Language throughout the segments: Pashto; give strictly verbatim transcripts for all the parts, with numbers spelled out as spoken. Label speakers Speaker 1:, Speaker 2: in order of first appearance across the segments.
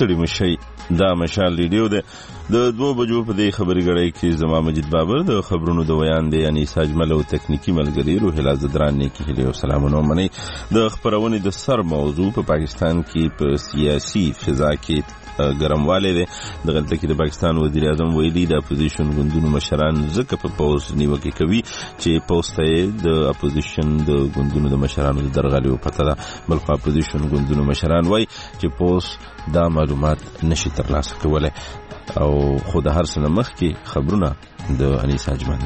Speaker 1: ستړي مشي. دا مشال ریډیو ده د دوه بجو په دې خبري غړې کې زما مجید بابر د خبرونو د ویان دی یعنی ساجمل او تکنیکی ملګری روح الازدران نه کې هلي سلامونه مني. د خبرونه د سر موضوع په پاکستان کې په سیاسي فضا کې ګرمواله ده. دغلته کې د پاکستان وزیر اعظم ویلي د اپوزیشن ګوندونو مشران ځکه په پوز نیوکه کوي چې پوسټه د اپوزیشن د ګوندونو د مشرانو د درغلي او پته ده. بلخو اپوزیشن ګوندونو مشران وایي چې پوس دا معلومات نشي ترلاسه کولای او خود هر څه مخ کې خبرونه د انیس اجمل.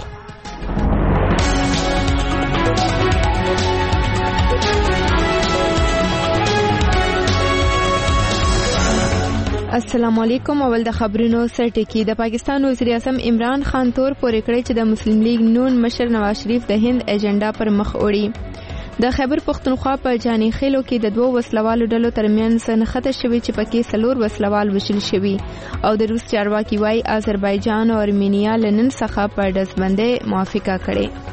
Speaker 2: السلام علیکم. اول د خبرونو سرټکی. د پاکستان وزیر اعظم عمران خان تور پورې کړی چې د مسلم لیگ نون مشر نواز شریف د هند ایجنډا پر مخ وړي. د خیبر پختونخوا په جانی خیلو کې د دوه وسلوالو ډلو ترمنځ نښته شوې چې پکې څلور وسلوال وژل شوي او د روس چارواکي وايي آذربایجان او ارمینیا لنن څخه په ډزبندۍ موافقه کړې.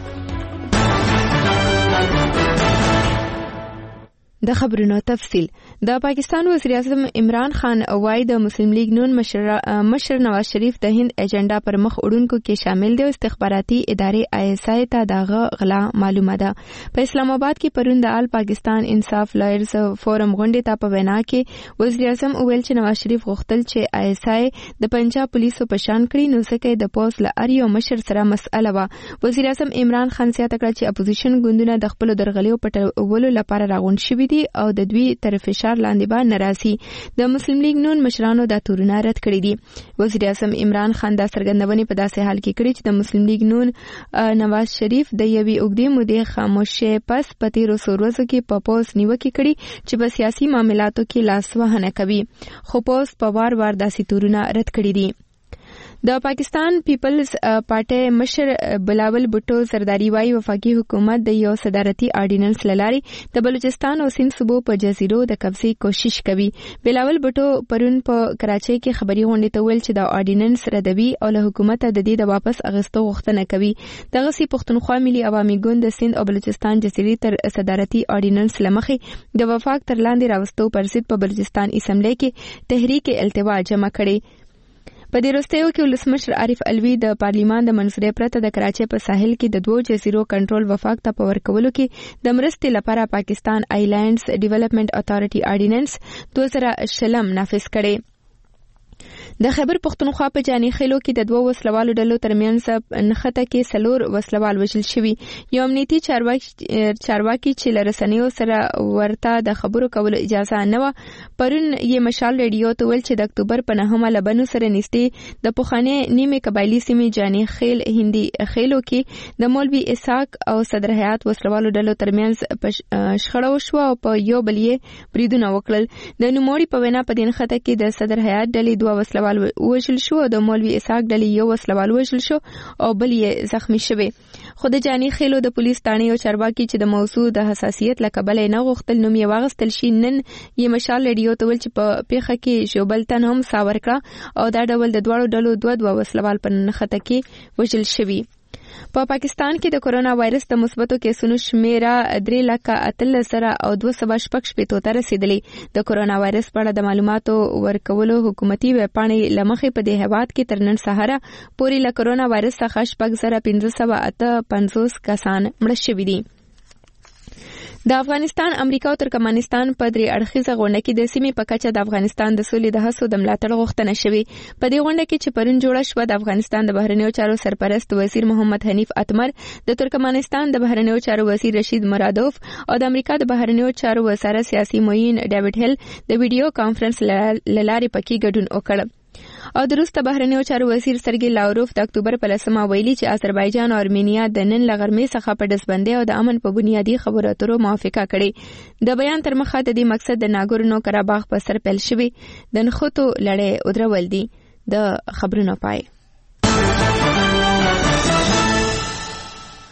Speaker 2: د خبرونو تفصیل. د پاکستان وزیر اعظم عمران خان وايي د مسلم لیگ نون مشر مشر نواز شریف د هند ایجنډا پر مخ وړونکو کې شامل دی. استخباراتي ادارې آی اس آی ته دغه غلا معلومه ده. په اسلام آباد کې پرون د آل پاکستان انصاف لایرز فورم غونډې ته په وینا کې وزیر اعظم ویل چې نواز شریف غوښتل چې آی اس آی د پنجاب پولیسو په شان کړي نو ځکه د پوس له اریو مشر سره مسأله وه. وزیر اعظم عمران خان زیاته کړه چې اپوزیشن ګوندونه د خپل درغلیو پټولو لپاره راغونډ شوي او د دوی تر فشار لاندې به ناراضي. د مسلم لیگ نون مشرانو دا تورونه رد کړی دي. وزیر اعظم عمران خان دا څرګندونې په داسې حال کې کړې چې د مسلم لیگ نون نواز شریف د یوې اوږدې مودې خاموشۍ پس په تیرو څو ورځو کې په پوز نیوکې کړي چې په سیاسي معاملاتو کې لاسوهنه کوي، خو پوز په وار وار داسې تورونه رد کړي دي. د پاکستان پیپلز پارټي مشر بلاول بوټو زرداری وايي وفاقي حکومت د یو صدارتي آرډیننس لاري د بلوچستان او سند صوبو په جزیرو د قبضې کوشش کوي. بلاول بوټو پرون په کراچۍ کې خبري غونډې ته ویل چې د آرډیننس ردوي او له حکومت د دې د واپس اغستو غوښتنه کوي. دغه سي پښتونخوا ملي عوامي ګوند د سند او بلوچستان جزیرې تر صدارتي آرډیننس لمخې د وفاق تر لاندې راوستو پر ضد په بلوچستان اسمبلی کې تحریک التوا جمع کړي. په دې وروستیو کې ولسمشر عارف الوی د پارلیمان د منځورۍ پرته د کراچۍ په ساحل کې د دوو جزیرو کنټرول وفاق ته په ورکولو کې د مرستې لپاره پاکستان آیلینډز ډیولپمنٹ اتھارټي آرډیننس دوه زره شلم نافذ کړي. د خیبر پختونخوا په جانی خیلو کې د دوه وسلوالو ډلو ترمنځ نښته کې څلور وسلوال وژل شوي. یو امنیتي چارواکي چارواکي چې له رسنیو سره ورته د خبرو کولو اجازه نه وه پرون یې مشال ریډیو ته ویل چې د اکتوبر په نهمه له بنو سره نږدې د پخوانۍ نیمې قبایلي سیمې جانی خیل هندي خیلو کې د مولوي اسحاق او صدر حیات وسلوالو ډلو ترمنځ شخړه وشوه او په یو بل یې بریدونه وکړل. د نوموړي په وینا په دې نښته کې د صدر حیات ډلې دوه وسلوال وژل شو او د مولوي اسحاق ډلې یو وسلوال وژل شو او بل یې زخمی شوی. خو د جانی خیلو د پولیس تاڼې او چارواکي چې د موضوع د حساسیت له کبله نه غوښتل نوم یې واغستل شي نن یې مشال ریډیو ته ویل چې په پیښه کې ژوبل تن هم سا ورکړه او دا ډول د دواړو ډلو دوه دوه وسلوال په نښته کې وژل شوي. په پا پاکستان کې د کورونا وایرس د مثبتو کیسونو شمیره درې لکه اتلس زره او دوه سوه شپږ شپېتو ته رسېدلې. د کورونا وایرس په اړه د معلوماتو ورکولو حکومتي ویبپاڼې له مخې په دې هېواد کې تر نن سهاره پورې له کورونا وایرس څخه شپږ زره پنځه سوه اته پنځوس کسان مړه شوي دي. د افغانستان، امریکا او ترکمنستان په درې اړخیزه غونډه کې د سیمې په کچه د افغانستان د سولې د هڅو د ملاتړ غوښتنه شوې. په دې غونډه کې چې پرون جوړه شوه د افغانستان د بهرنیو چارو سرپرست وزیر محمد حنیف اتمر، د ترکمنستان د بهرنیو چارو وزیر رشید مرادوف او د امریکا د بهرنیو چارو وزارت سیاسي معین ډیوډ هیل د ویډیو کانفرنس لارې پکې ګډون وکړ. او د روس د بهرنیو چارو وزیر سرګي لاوروف د اکتوبر په لسمه ویلي چې آذربایجان او ارمینیا د نن له غرمې څخه په ډزبندۍ او د امن په بنیادي خبرو اترو موافقه کړې. د بیان تر مخه د دې مقصد د ناګورنو کراباخ په سر پیل شوی د نښتو لړۍ ودرول دي. د خبرونو پای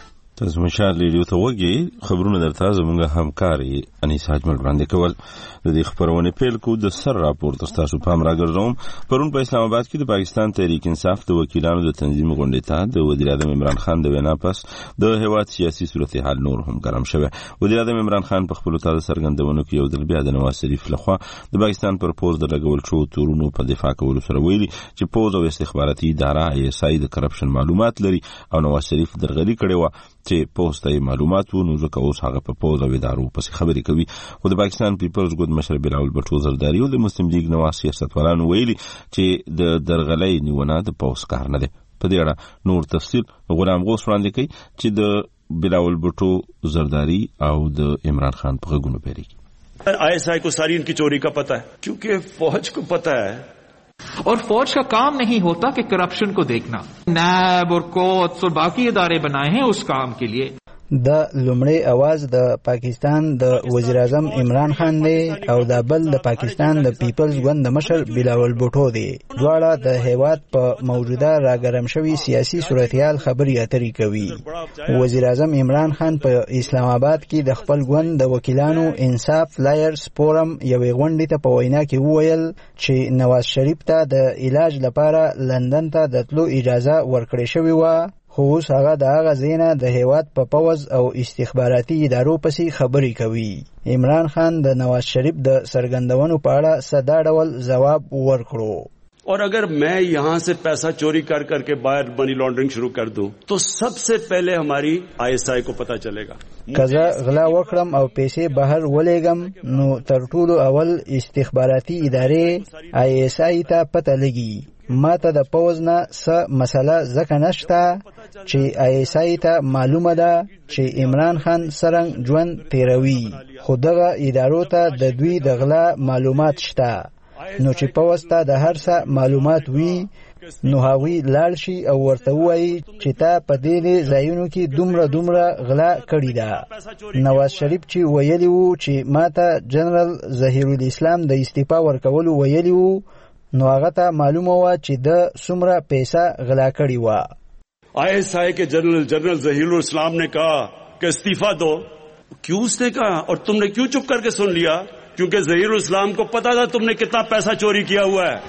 Speaker 1: پس مشال ریډیو ته وګي خبرونه درته زموږ همکاري انیسا اجمل وړاندې کول. د دې خبرونه پیل کو د سر راپور تاسو پام راګرځوم. پرون په اسلام آباد کې د پاکستان تحریک انصاف د وکیلانو د تنظیم غونډې ته د وزیر اعظم عمران خان د وینا پس د هیواد سیاسي صورتحال نور هم ګرم شوه. وزیر اعظم عمران خان په خپل تازه څرګندونو کې یو ځل بیا د نواز شریف لخوا د پاکستان پر پوز د لګول شو تورونو په دفاع کولو سره ویلي چې پوز او استخباراتي اداره ای اس آی د کرپشن معلومات لري او نواز شریف درغلي کړي و چې پوسټي معلومات وو نو ځکه اوس هغه په پوز او ادارو پسې خبرې کوي. خو د پاکستان پیپلز ګوند مشر بلاول بټو زرداری او د مسلم لیگ نواز سیاستوالانو ویلي چې د درغلۍ نیونه د پوز کار نه دی. په دې اړه نور تفصیل غلام غوث وړاندې کوي چې د بلاول بټو زرداری او د عمران خان په غوږونو پیری.
Speaker 3: آئی ایس آئی کو ساری ان کی چوری کا پتہ ہے کیونکہ فوج کو پتہ ہے
Speaker 4: اور فوج کا کام نہیں ہوتا کہ کرپشن کو دیکھنا. نیب اور کوٹس اور باقی ادارے بنائے ہیں اس کام کے لیے.
Speaker 5: د لومړی اواز د پاکستان د وزیر اعظم عمران خان دی او د بل د پاکستان د پیپلز ګوند د مشر بلاول بوټو دی. دواړه د هیواد په موجوده راګرم شوی سیاسي صورتحال خبري اترې کوي. وزیر اعظم عمران خان په اسلام آباد کې د خپل ګوند د وکیلانو انصاف لایرز فورم یوې غونډې ته په وینا کې وویل چې نواز شریف ته د علاج لپاره لندن ته د تلو اجازه ورکړې شوې وه، خو اوس هغه د هغه ځایه د هیواد په پوز او استخباراتي ادارو پسې خبرې کوي. عمران خان د نواز شریف د څرګندونو په اړه ساده ډول ځواب ورکړو.
Speaker 3: اور اگر میں یہاں سے پیسہ چوری کر کر کے باہر منی لانڈرنگ شروع کر دوں تو سب سے پہلے ہماری آئی ایس آئی کو پتہ چلے گا.
Speaker 5: کزه غلا وکړم او پیسې بهر ولېږم نو تر ټولو اول استخباراتي ادارې آئی ایس آئی ته پته لګي. ما ته د پوز نه څه مسله ځکه نشته چې آئی ایس آئی ته معلومه ده چې عمران خان څرنګه ژوند تیروي، خو دغه ادارو ته د دوی د غلا معلومات شته. نو چې پوز ته د هر څه معلومات وي نو هغوی لاړ شي او ورته ووایي چې تا په دې ځایونو کې دومره دومره غلا کړې ده. نواز شریف چې ویلي وو چې ما ته جنرال ظهیر الاسلام د استعفا ورکولو ویلي وو نو هغه ته معلومه وه چې د څومره پیسه غلا کړې وه.
Speaker 3: آئی ایس آئی کے جنرل جنرل ظہیر الاسلام نے کہا کہ استعفا دو. کیوں اس نے کہا اور تم نے کیوں چپ کر کے سن لیا؟ کیونکہ ظہیر الاسلام کو پتا تھا تم نے کتنا پیسہ چوری کیا ہوا ہے.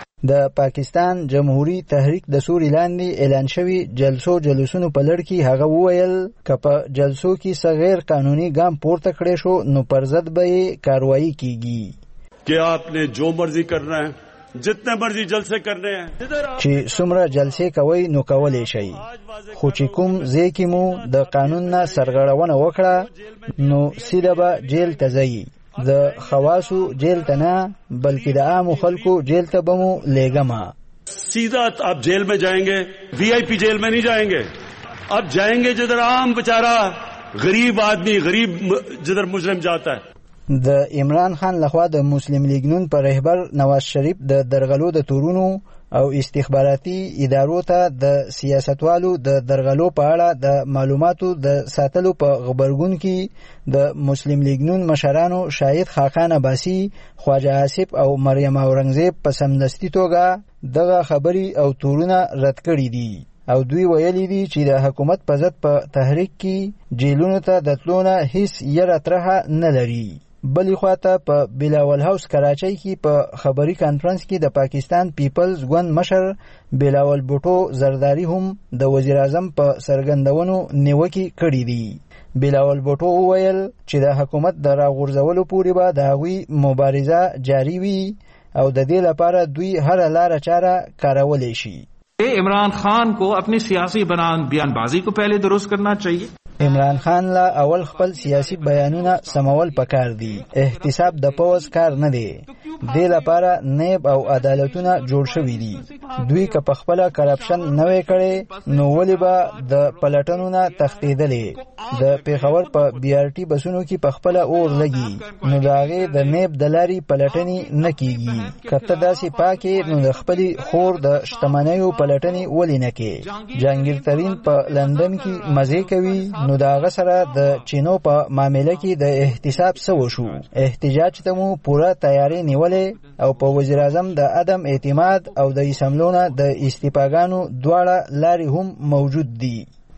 Speaker 5: د پاکستان جمهوری تحریک د سوري لاندې اعلان شوی جلسو جلوسونو په لړ کې هغه وویل که په جلسو کې څه غیر قانوني ګام پورته کړی شو نو پر ضد به یې کاروایی کیږي.
Speaker 3: کہ آپ نے جو مرضی کرنا ہے جتنے مرضی جلسے کرنے ہیں
Speaker 5: چې څومره جلسې کوي نو کولی شي، خو چې کوم ځای کې مو د قانون نه سرغړونه وکړه نو سیده به جیل ته ځئ. د خواصو جیل ته نه بلکې د عامو خلکو جیل ته به مو لیږم.
Speaker 3: سیدھا آپ جیل میں جائیں گے، وی آئی پی جیل میں نہیں جائیں گے. اب جائیں گے جدھر عام بیچارہ غریب آدمی غریب جدھر مجرم جاتا ہے.
Speaker 5: د عمران خان لخوا د مسلم لیگ نون پر رهبر نواز شریف د درغلو د تورونو او استخباراتي ادارو ته د سیاستوالو د درغلو په اړه د معلوماتو د ساتلو په غبرګون کې د مسلم لیگ نون مشرانو شاهد خاقان عباسی، خواجه آصف او مریم اورنګزیب په سمدستي توګه دغه خبري او تورونه رد کړي دي او دوی ویلي دي چې د حکومت په ضد په تحریک کې جیلونو ته د تلونه هیڅ یره ترهه نه لري. بلې خواته په بلاول هاوس کراچۍ کې په خبري کانفرنس کې د پاکستان پیپلز ګوند مشر بلاول بوټو زرداری هم د وزیر اعظم په څرګندونو نیوکې کړې دي. بلاول بوټو وویل چې د حکومت د راغورځولو پورې به د هغوی مبارزه جاری وي او د دې لپاره دوی هر لاره چاره کارولی شي.
Speaker 4: عمران خان کو اپنی سیاسی بیان بازی کو پہلے درست کرنا چاہیے.
Speaker 5: عمران خان لا اول خپل سیاسی بیانونه سمول پکار دي. احتساب د پوز کار نه دی. دې لپاره نیب او عدالتونه جوړ شوي دي. دوی که په خپله کرپشن نه وی کړی نو ولې به د پلټنو نه تښتېدلې. د پېښور په بي آر ټي بسونو کې په خپله اور لګي نو د هغې د نیب د لارې پلټنې نه کیږي. که ته داسې پاکې نو د خپلې خور د شتمنیو پلټنې ولې نه کې. جهانګیر ترین په لندن کې مزې کوي نو د هغه سره د چینو په معامله کې د احتساب څه وشو. احتجاج ته مو پوره تیاری نیولې او په وزیر اعظم د عدم اعتماد او د اسمبلونه د استعفاګانو دواړه لارې هم موجود دي.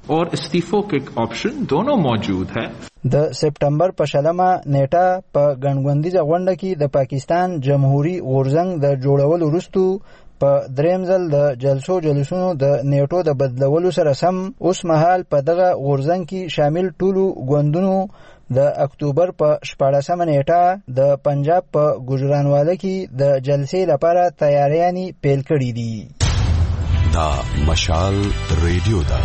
Speaker 4: और इस्तीफों के ऑप्शन दोनों मौजूद है।
Speaker 5: د سپټمبر په شلمه نیټه په ګڼګوندیزه غونډه کې د پاکستان جمهوریت غورځنګ د جوړولو وروسته په دریم ځل د جلسو جلسونو د نیټو د بدلولو سره سم اوس مهال په دغه غورځنګ کې شامل ټولو ګوندونو د اکتوبر په شپاړسمه نیټه د پنجاب په ګوجرانواله کې د جلسې لپاره تیاریانې پیل کړې دي.
Speaker 6: دا مشال ریډیو ده.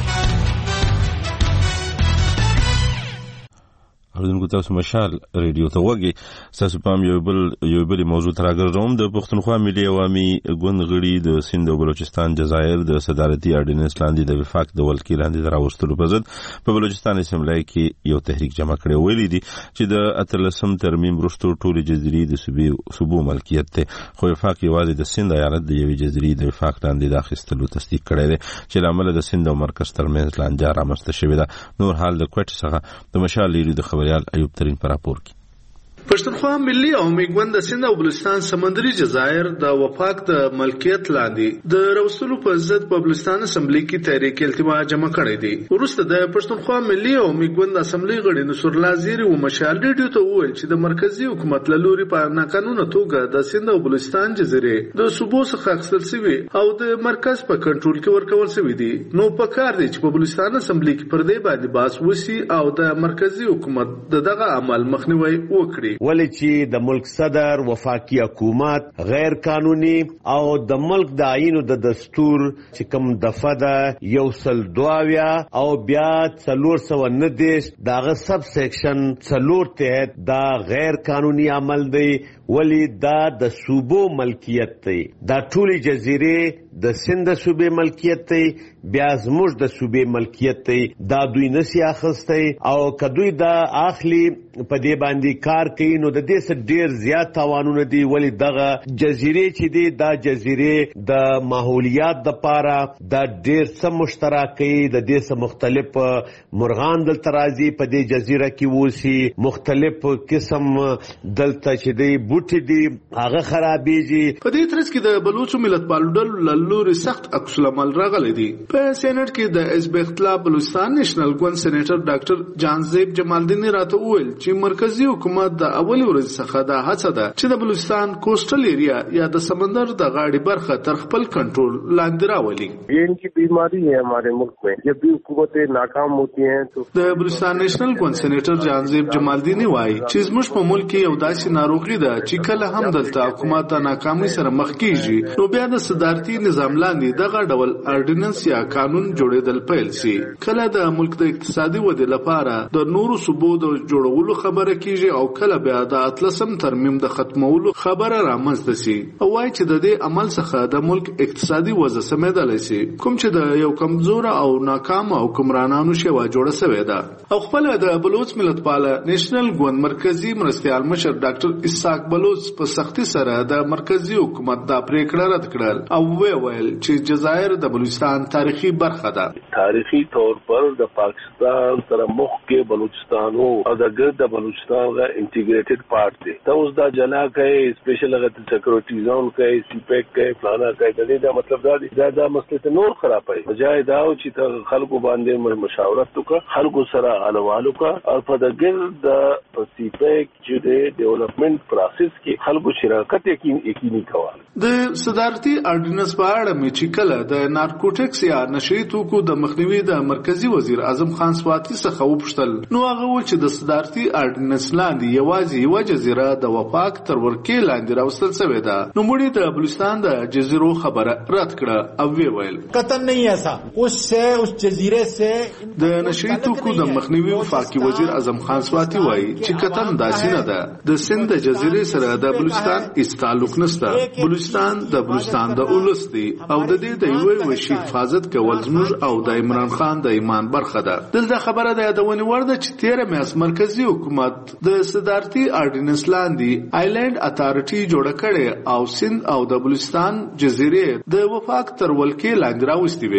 Speaker 1: اوریدونکو تاسو مشال ریډیو ته وګورئ. تاسو پام یو بل یو بل موضوع تراګرځوم. د پښتونخوا ملي عوامي ګوند غړي د سند او بلوچستان جزایر د صدارتي اډیننس لاندې د وفاق د ولکې لاندې دراوستلو په ضد په بلوچستان اسمبلی کې یو تحریک جمع کړی. ویلي دي چې د اتلسم ترمیم وروسته ټولې جزیرې د صوبې صوبو ملکیت دی، خو وفاق یوازې د سند ایالت د یوې جزیرې د وفاق لاندې د اخیستلو تصدیق کړی دی چې له امله د سند او مرکز ترمنځ لانجه رامنځته شوې ده. نور حال د کوټ څخه د مشال ریډیو د خبريال ایوب ترین پر راپور کی.
Speaker 7: پښتونخوا ملي عوامي ګوند د سند او بلوچستان سمندري جزایر د وفاق د ملکیت لاندې د راوستلو په ضد په بلوچستان اسمبلی کې تحریک التوا جمع کړی دی. وروسته د پښتونخوا ملي عوامي ګوند اسمبلی غړي نصر الله زیری او مشال ریډیو ته وویل چې د مرکزی حکومت له لوري په ناقانونه توګه د سند او بلوچستان جزیرې د صوبو څخه اخیستل شوي او د مرکز په کنټرول کې ورکول شوي دي. نو په کار دی چې په بلوچستان اسمبلی کې پر دې باندې باس وسی او د مرکزی حکومت دغه عمل مخنیوي وکړي.
Speaker 8: ولی چې د ملک صدر وفاقي حکومت غیر قانوني او د ملک د آئین او د دستور چې کوم دفعه ده یو سل دواویا او بیا څلور سوه نه دېرش دغه سب سیکشن څلور تحت دا غیر قانوني عمل دی. ولی دا د صوبو ملکیت دی، دا ټولې جزیرې د سند صوبې ملکیت دی، بیا زموږ د صوبې ملکیت دی. دا دوی نسی اخیستی او که دوی دا اخلي په دې باندې کار کوي نو د دې څخه ډېر زیات تاوانونه دي. ولی دغه جزیرې چې دي دا جزیرې د ماحولیات دپاره دا ډېر څه مشترک کوي. د دې څخه مختلف مرغان دلته راځي په دې جزیره کې اوسي، مختلف قسم دلته چې دی بوټي دي هغه خرابېږي.
Speaker 7: په دې ترڅ کې د بلوچو ملت پالو ډلو له لوري سخت عکس العمل راغلی دی. په سېنات کې د حزب اختلاف بلوچستان نېشنل ګوند سېنیټر ډاکټر جانزیب جمالدین راته وویل چې مرکزی حکومت د اولي ورځ څخه دا هڅه ده چې د بلوچستان کوسټل ایریا یا د سمندر د غاړې برخه تر خپل کنټرول لاندې راولي.
Speaker 9: یہ ان کی بیماری ہے ہمارے ملک میں، جب بھی حکومتیں ناکام ہوتی ہیں تو
Speaker 7: د بلوچستان نېشنل ګوند سېنیټر جانزیب جمالدین وایي چې زموږ په ملک کې یو داسې ناروغي ده چې کله هم دلته حکومت د ناکامۍ سره مخ کیږي نو بیا د صدارتي نظام لاندې دغه ډول اردیننس یا قانون جوړېدل پیل سي. کله د ملک د اقتصادي ودې لپاره د نورو صوبو د جوړولو خبره کیږي او کله بیا د اتلسم ترمیم د ختمولو خبره رامنځته سي او وایي چې د دې عمل څخه د ملک اقتصادي وضع سمېدلی سي، کوم چې د یو کمزور او ناکام حکمرانانو شیوه جوړه سوې ده. او خپل د بلوچ ملت پاله نېشنل ګوند مرکزی مرستیال مشر ډاکټر اسحاق بلوچ په سختي سره د مرکزی حکومت دا پریکړه رد کړل او ویل چې جزایر د بلوچستان تاریخي برخه ده.
Speaker 9: تاریخي طور پر د پاکستان سره مخ کې بلوچستان او د ګرد د بلوچستان غا انټیګریټډ پارت دی. ته اوس دا جنا کوي سپیشل غت سکیورټي زون کوي سی پیک کوي فلانا کوي. د دې دا مطلب دا دی دا د مسله نور خرابای بجای دا چې ته خلکو باندې مشاورت وکړه، خلکو سره الوالو کا او په د ګرد د سی پیک چې د ډیولپمنٹ پروسس کې خلکو شراکت یقیني کول.
Speaker 7: د صدارتي اردیننس په اړه مې چې کله د نارکوټکس یا نشئی توکو د مخنیوي د مرکزی وزیر اعظم خان سواتی څخه وپوښتل نو هغه وویل چې د صدارتي اردیننس لاندې یوازې یوه جزیره د وفاق تر ورکې لاندې راوستل شوې ده. نو مړي د بلوچستان د جزیرو خبره رد کړه او وی ویل
Speaker 10: قطن نہیں ایسا اس سے اس جزیرے سے
Speaker 7: د نشئی توکو د مخنیوي وفاقي وزیر اعظم خان سواتی وایي چې قطن داسې نه ده. د سند د جزیرې سره د بلوچستان هیڅ تعلق نشته. بلوچستان د بلوچستان د اولس دی او د دې د یوې وشي حفاظت کول زموږ او د عمران خان د ایمان برخه ده. دلته خبره د یادونې وړ ده چې تیره میاشت مرکزی حکومت د صدارتي اردیننس لاندې آیلند اتارټي جوړه کړې او سند او د بلوچستان جزیرې د وفاق تر ولکې لاندې راوستې وې.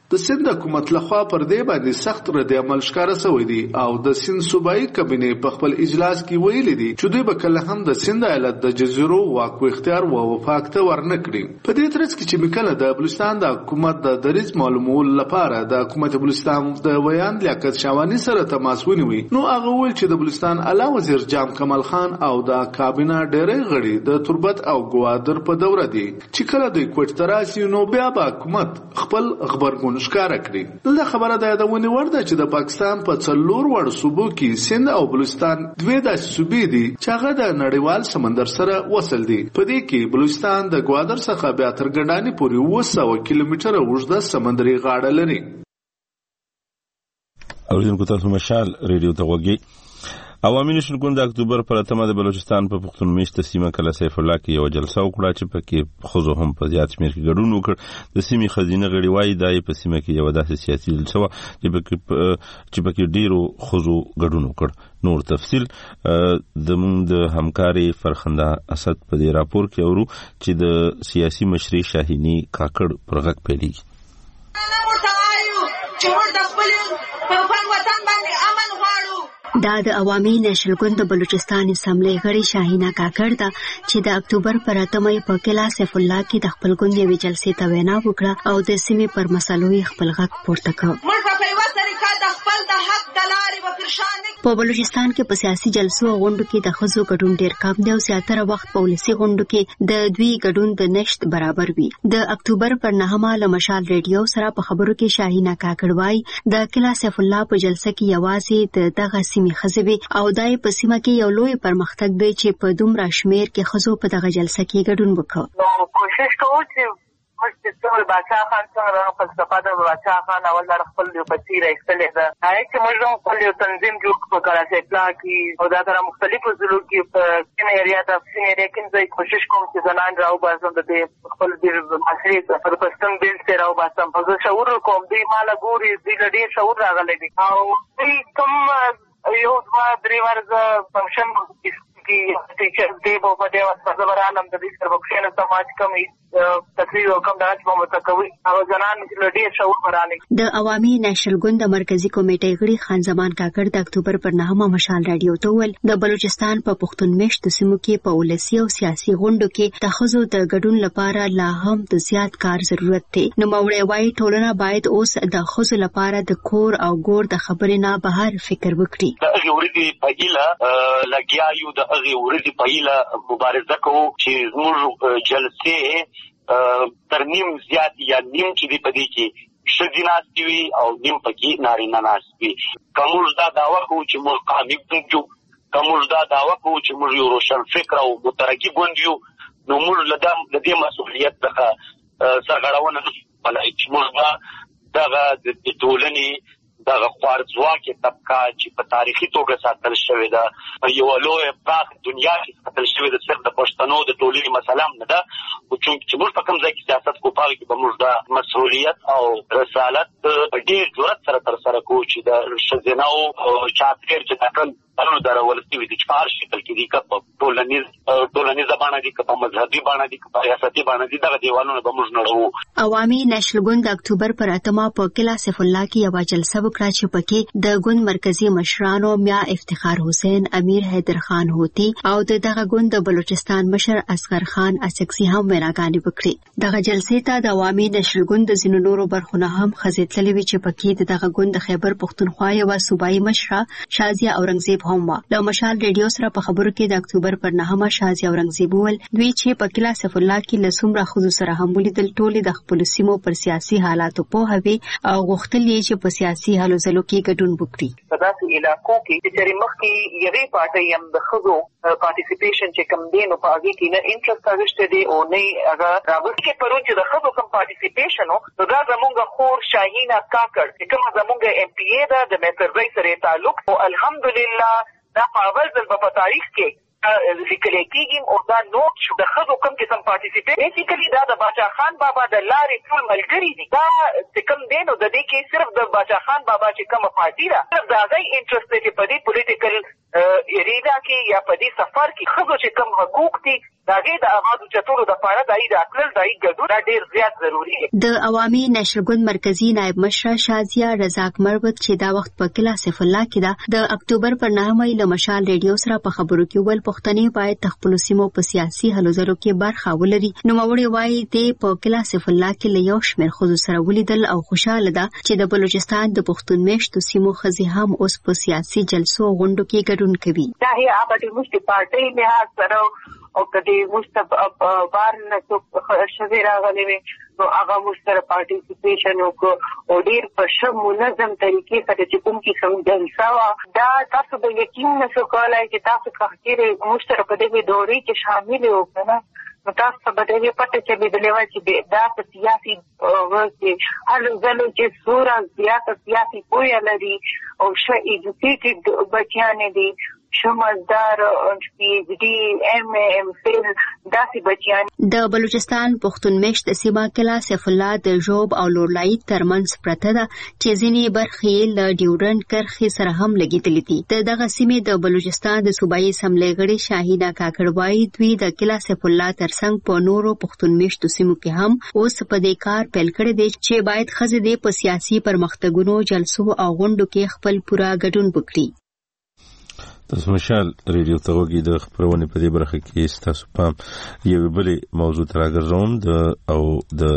Speaker 7: د سند حکومت لخوا پر دې باندې سخت رد عمل ښکاره شوی دی او د سند صوبایي کابینې په خپل اجلاس کې ویلي دي چې دوی به کله هم د سند ایالت د جزیرو واک اختیار او وفاق ته ورنکړي. په دې ترڅ کې چې مکله د بلوچستان د حکومت د دریځ معلومول لپاره د حکومت بلوچستان د ویان لیاقت شاوانی سره تماس ونیوي، نو هغه ویل چې د بلوچستان اعلی وزیر جام کمال خان او د کابینه ډېری غړي د تربت او ګوادر په دوره دي چې کله دوی کوټ ته راشي نو بیا به حکومت خپل خبرګون ښکاره کړي. دلته خبره د یادونې وړ ده چې د پاکستان په څلور وړ صوبو کې سند او بلوچستان دوې داسې صوبې دي چې هغه د نړیوال سمندر سره وصل دي. په دې کې بلوچستان د ګوادر څخه بیا تر ګډانې پورې اوه سوه کیلومتره اوږده سمندري غاړه لري.
Speaker 1: اوریدونکو تاسو مشال ریډیو ته غوږی. عوامي نشل ګوند د اکتوبر پر اتمه د بلوچستان په پښتون میشته سیمه کله سیف الله کې یو جلسه وکړه چې پکې خزو هم په زیات شمېر کې ګډون وکړ. د سیمې خزینه غړي وایي دا په سیمه کې یو داسې سیاسي جلسه وه چې پکې چې پکې ډیرو خزو ګډون وکړ. نور تفصیل زموږ د همکاري فرخنده اسد په دې راپور کې اورو چې د سیاسي مشري شاهینی کاکړ پر غږ پیلېږي.
Speaker 11: دا د عوامي نشل ګوند د بلوچستان اسمبلی غړي شاهینه کاکړ ده چې د اکتوبر پر اتمه په کلا سیف الله کې د خپل ګوند یوې جلسې ته وینا وکړه او د سیمې پر مسلو خپل غږ پورته کړ. په بلوچستان کې په سیاسي جلسو او غونډو کې د ښځو ګډون ډېر کم دی او زیاتره وخت په ولسي غونډو کې د دوی ګډون د نشت برابر وي. د اکتوبر پر نهمه له مشال ریډیو سره په خبرو کې شاهینه کاکړ وایي د کلا سیف الله په جلسه کې یوازې د دغه سیمې ښځې وي او دای په سیمه کې یو لوی پرمختګ دی چې په دومره شمېر کې ښځو په دغه جلسه کې ګډون وکړ.
Speaker 12: نو کوشش کوو چې مستقبل بادشاہ خان څنګه فلسفه د بادشاہ خان اول در خپل یو بچی راځلې ده هغه چې موږ هم خپل یو تنظیم جوړ کړو کراچۍ پلا کې او دا تر مختلفو ضلعو کې په کینه ایریا د سینې ریکن ځای کوشش کوم چې زنان راو باسم د خپل د معاشري پر پښتون بیل ته راو باسم په شعور کوم دی مال ګوري د ډېر شعور راغلی دی او کوم یو دوا درې ورځ فنکشن کې ټیچر دی په دې واسطه زبرانم د دې سره بخښنه سماج کمی تقریر او کوم دغه په متکوي او زنان چې ډېر شعور ورانه
Speaker 11: د عوامي نشل ګوند د مرکزی کمیټې غړي خان زمان کاکړ د اکتوبر پر نهمه مشال رادیو ته ول د بلوچستان په پښتون میشت سیمو کې په ولسي او سیاسي غونډو کې د ښځو د ګډون لپاره لا هم د زیات کار ضرورت دی. نو موري وايي ټولنه باید اوس د ښځو لپاره د کور او ګور د خبرې نه بهر فکر وکړي.
Speaker 13: د غوړي په ایله لګیا یو د هغه ورځې په ایله مبارزه کوو چې زموږ جلسې ترنیم زیات یا نیم چې دی په دې کې ښځې ناستې وي او نیم پکې نارینه ناست وي. که موږ دا دعوه کوو چې موږ قامي ګوند یو، که موږ دا دعوه کوو چې موږ یو روشن فکر او مترقي ګوند یو، نو موږ له دې مسؤلیت څخه سرغړونه نه شو کولی چې موږ به دغه د ټولنې دغه خوارځواکې طبقه چې په تاریخي توګه ساتل شوې ده په یوه لویه پراخه دنیا کې ساتل شوې ده، صرف د پښتنو د ټولنې مسله هم نه ده، خو چونکې چې موږ په کوم ځای کې سیاست کوو په هغه کې به موږ د مسؤلیت او رسالت په ډېر جرأت سره ترسره کوو چې د ښځینهو چاپېر چې ټاکل قانون درول شوي دي چې په هر شکل کې دي، که په ټولنیز ټولنیزه بڼه دي، که په مذهبي بڼه دي، که په ریاستي بڼه دي، دغه دیوالونه به موږ نړوو.
Speaker 11: عوامي نشل ګوند د اکتوبر پر اتمه په کلا سیف الله کې یوه جلسه وکړه چې پکې د ګوند مرکزي مشرانو میا افتخار حسین، امیر حیدر خان هوتی او د دغه ګوند د بلوچستان مشر اصغر خان اسکسي هم ویناګانې وکړې. دغه جلسې ته د عوامي نشل ګوند د ځینو نورو برخو نه هم ښځې تللې وې چې پکې د دغه ګوند د خیبر پښتونخوا یوه صوبایي مشره شازیه اورنګزیب هم وه. له مشال ریډیو سره په خبرو کې د اکتوبر پر نهمه شازیه اورنګزیب وویل دوی چې په کلا سیف الله کې له څومره ښځو سره هم ولیدل ټولې د خپلو سیمو پر سیاسي حالاتو پوهه وي او غوښتل یې چې په سیاسي هلو ځلو کې ګډون وکړي.
Speaker 12: په داسې علاقو کې چې چېرې مخکې یوې پارټۍ هم د ښځو پارټیسیپیشن چې کوم دی نو په هغې کې نه انټرسټ راویستی دی او نه یې هغه راوستی پرون چې د ښځو کوم پارټیسیپیشن و نو دا زمونږ خور شاهینه کاکړ چې کومه زمونږ ایم پی اے ده د میسرزۍ سره یې تعلق او الحمدلله دا په اول ځل به په تاریخ کې لیکلی کېږي او دا نوټ شو د ښځو کوم قسم پارټیسیپیټ بیسیکلي دا د باچا خان بابا د لارې ټول ملګري دي. دا چې کوم دی نو د دې کې صرف د باچا خان بابا چې کومه پارټي ده صرف د هغوی انټرسټ دی چې په دې پولیټیکل ایرینا کې یا په دې سفر کې ښځو چې کوم حقوق دي د هغې د آبادو چتورو دپاره د هغې د اتلل د هغې ګډون دا ډېر زیات ضروري دی.
Speaker 11: د عوامي نشر ګوند مرکزي نایب مشره شازیه رزاق مربوط چې دا وخت په کلا سیف الله کې ده د اکتوبر پر نهمه له مشال ریډیو سره په خبرو کې ول پښتنې باید د خپلو سیمو په سیاسي هلو ځلو کې برخه ولري. نوموړې وایي د په کلا سیف الله کې له یو شمېر ښځو سره ولیدل او خوشحاله ده چې د بلوچستان د پښتون میشتو سیمو ښځې هم اوس په سیاسي جلسو او غونډو کې ګډون کوي.
Speaker 12: دا هي هغه د موږ د پارټۍ لحاظ سره او کدی موږ بار نه څوک ښځې راغلې وي نو هغه موږ سره پارټیسپیشن وکړو او ډېر په ښه منظم طریقې سره چې کوم قسم جلسه وه دا تاسو به یقین نشو کولی چې تاسو که چېرې موږ سره په دغې دورې کې شاملې وکړو نو تاسو ته به د دې پته چلېدلې وه چې دا په سیاسي ورځ کې هلو ځلو چې څومره زیاته سیاسي پوهه لري او ښه ایجوکیټډ بچیانې دي شمزدار پی ایچ ډي ایم اے ایم فیل داسې بچیان.
Speaker 11: د بلوچستان پښتون میشت سیمه کلا سیف الله د ژوب او لورلايي ترمنځ پرته ده چې ځینې برخې له ډیورنډ کرښې سره هم لګېدلې دي. د دغه سیمې د بلوچستان د صوبایي اسمبلۍ غړي شاهینه کاکړ وایي دوی د کلا سیف الله ترڅنګ په نورو پښتون میشتو سیمو کې هم اوس په دې کار پیل کړی دی چې باید ښځې دې په سیاسي پرمختګونو جلسو او غونډو کې خپل پوره ګډون وکړي.
Speaker 1: تاسو مشال ریډیو ته وګورئ د خبرونې په دې برخه کې ستاسو پام یو بلې موضوع ته راګرځوم د او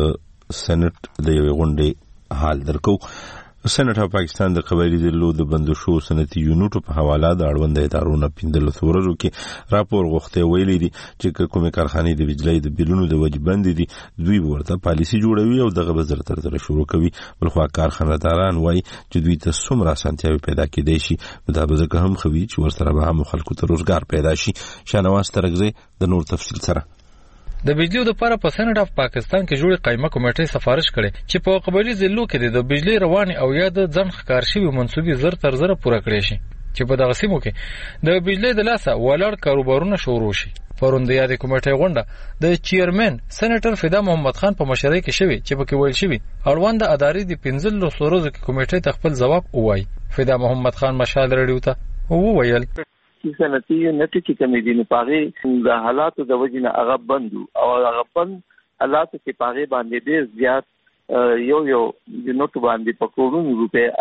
Speaker 1: د سېنات د یو غونډې حال درکو. سېنات اف پاکستان د قبایلی ضلعو د بندو شو سنتي یونټو په حواله د اړوند ادارو نه پنځلس ورځو کې راپور غوښتي ویلي دي چې کومې کارخانې د بجلی د بیلونو د وجې بندې دي دوی ورته پالیسي جوړوي او دغه به زر تر زر شروع کوي. بلخوا کارخانه‌داران وایي چې دوی ته څومره اسانتیاوې پیدا کېدای شي دا به ځکه هم ښه وي چې ورسره به هم خلکو ته روزګار پیدا شي. شاهنواز ترکزی د نور تفصیل سره
Speaker 14: د بجلی لپاره په سېنات اف پاکستان کې جوړې قائمه کمیټې سفارش کړي چې په قبایلی ضلعو کې د بجلی رواني او یا د ځن ښکار شوي منسوبي زر تر زر پوره کړي شي چې په دغه سیمو کې د بجلی د لاسه ولاړ کاروبارونه شروع شي. پرون د یادې کمیټې غونډه د چیرمن سېنیټر فدا محمد خان په مشرۍ کې شوې چې پکې ویل شوي اړوند ادارې د پنځلس ورځو کې کمیټې ته خپل ځواب ووایي. فدا محمد خان مشال ریډیو ته وویل
Speaker 15: چې صنعتي یونټ چې کمی دي نو پاغې د حالاتو د وجې نه هغه بند او هغه بند حالاتو کې پاغې باندې ډېر زیات یو یو یونټ باندې په کروڑونو روپۍ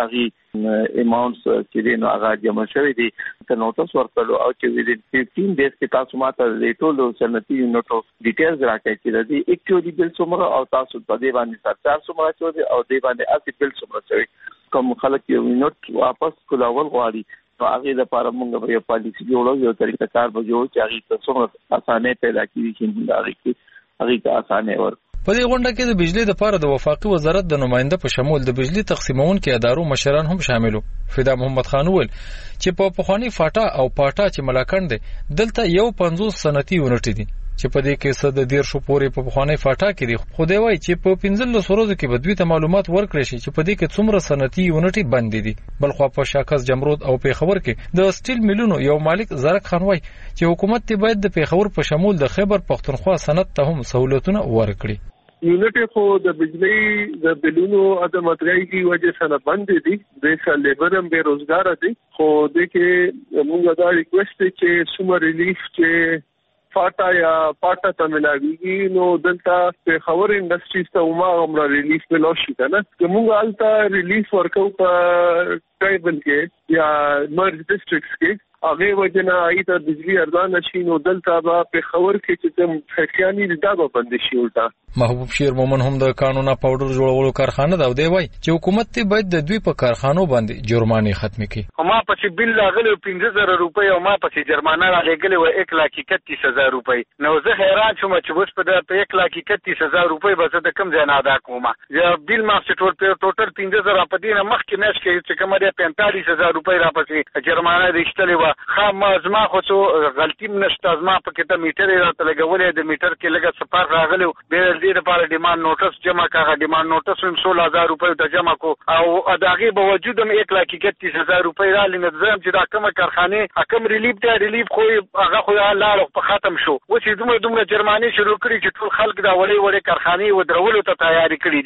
Speaker 15: هغې اماونټس چې دي نو هغه جمع شوي دي ته نوټس ورکړو او چې ویدین ففټین ډیز کې تاسو ماته د ټولو صنعتي یونټو ډیټیلز راکړئ چې د دې ایکچوالي بل څومره او تاسو په دې باندې سرچار څومره شوی او دې باندې اصلي بل څومره شوی کوم خلک یو یونټ واپس کولول غواړي نو هغې لپاره موږ به یو پالیسي جوړو یو طریقه کار به جوړو چې هغې ته څومره اسانۍ پیدا کړي چې موږ هغې کې هغې ته اسانۍ ورکړو.
Speaker 14: په دې غونډه کې د بجلی لپاره د وفاقي وزارت د نماینده په شمول د بجلی تقسیمونکو ادارو مشران هم شامل وو. فدا محمد خان وویل چې په پخوانی فاټا او پاټا چې ملاکند دي دلته یو پنځوس صنعتي یونټ دي چې په دې کې څه د ډیر شو پورې په پخوانی فاټا کې دي خو دی وایي چې په پنځلس ورځو کې به دوی ته معلومات ورکړي شي چې په دې کې څومره صنعتي یونټ بند دي. بلخوا په شاکس جمرود او پیښور کې د سټیل میلونو یو مالک زرک خان وایي چې حکومت ته باید د پیښور په شمول د خیبر پښتونخوا صنعت ته هم سہولتونه ورکړي.
Speaker 9: یونټ خو د بجلی د بلونو د متغۍ کی وجه سره بند دي د سال لیبر هم بے روزګار دي خو د کې موږ دا ریکوست چې سومر ریلیف چې فاټا یا پاټا ته ملاویږي نو دلته په خبر انډستریز ته وما عمر ریلیف ملو شي کنه چې موږ الته ریلیف ورکو په ټرایبل کې یا مرج ډسټرکټس کې هغه وجنه ایته بجلی ارزان شي نو دلته په خبر کې چې کوم فکرانی دا به بند شي ولتا.
Speaker 14: محبوب شیر مومن هم د قانونا پاوډر جوړولو کارخانه دا دی وای چې حکومت ته باید د دوی په کارخانو باندې جرمانه ختم کړي.
Speaker 16: ما پسې بل راغلی پنځه زره روپۍ او ما پسې جرمانه راغلی و یک لاک اکتیس هزار روپۍ. نو زه حیران شوم چې اوس په یک لاک اکتیس هزار روپۍ به زه د کوم ځای نه ادا کوم. یا بل ما څه ټول ټوټل پنځه زره په دې نه مخکې نش کې چې کوم دی پنځه هزار روپۍ را پسې جرمانه رښتلې و. خام زما خو څو غلطي نشته زما په کې ته میټر راته لګولې د میټر کې لګه سپار راغلی به دې لپاره ډیماند نوټس جمع کاغه ډیماند نوټس هم سولہ هزار روپۍ ته جمع کو او اداغي به وجود هم یک لاک اکتیس هزار روپۍ را لنه زم چې دا کومه کارخانه حکم ریلیف ته ریلیف خو هغه خو لاړ په ختم شو اوس دومره دومره جرمانه شروع کړي چې ټول خلک دا وړي وړي کارخانه و درولو ته تیاری کړي دي.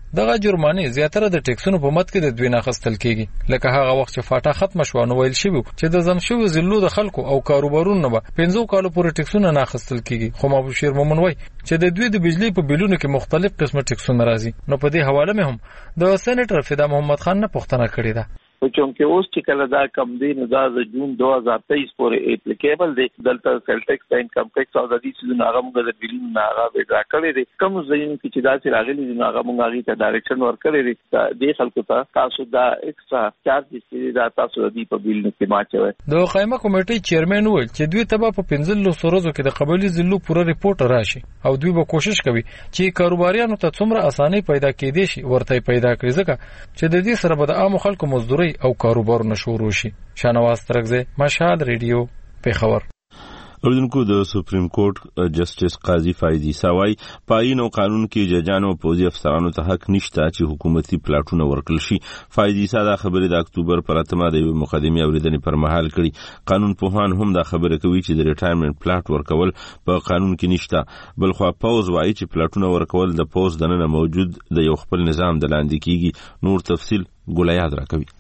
Speaker 14: دغه جرمانه زیاتره د ټیکسونو په مد کې د دوی نه اخیستل کیږي، لکه هغه وخت چې فاټا ختم شو نو ویل شوی چې د زمشو ضلعو د خلکو او کاروبارونو به پنځو کالو پورې ټیکسونه نه اخیستل کیږي. خو مبشر مومن وایي چې د دوی د بجلی په بیلونو کې مختلف قسمه ټیکسونه راځي. نو په دې حواله مې هم د سېنیټر فدا محمد خان نه پوښتنه کړې ده.
Speaker 15: چونکه اوس چې کله دا کم دی نو دا د جون دو هزار تیئیس پورې اپلیکیبل دی. دلته سیل ټیکس د انکم ټیکس او د دې څه نه هغه موږ د بیلونو نه هغه وډرا کړی دی. کوم ځین کې چې دا چې راغلي دي هغه موږ هغه ته ډایرکشن ورکړی دی. د خلکو ته تاسو دا ایکسترا چارجز چې دا تاسو د دې په بیلونو کې ماچوي. د
Speaker 14: قائمه کمیټې چیرمن وویل چې دوی ته په پنځلس ورځو کې د قبلي ضلعو پوره ریپورت راشي او دوی به کوشش کوي چې کاروباریانو ته څومره اساني پیدا کېدي شي ورته پیدا کړي، ځکه چې د دې سره به د عام خلکو مزدوري او کاروبار نشورو شي. شانواز ترغزه، مشهد ریډیو، پیښور.
Speaker 1: اردوونکو د سپریم کورټ جسټس قاضي فایز عیسی وايي په آئین او قانون کې ججانو او پوځي افسرانو ته حق نشته چې حکومتي پلاټونه ورکړل شي. فایز عیسی دا خبرې د اکتوبر پر اتمه د یوې مقدمې اوریدنې پر مهال کړي. قانون پوهان هم دا خبره کوي چې د ریټایرمنټ پلاټ ورکول په قانون کې نشته، بلخو پوز وايي چې پلاټونه ورکول د پوز دننه موجود د یو خپل نظام د لاندې کیږي. نور تفصیل ګولیاد راکوي.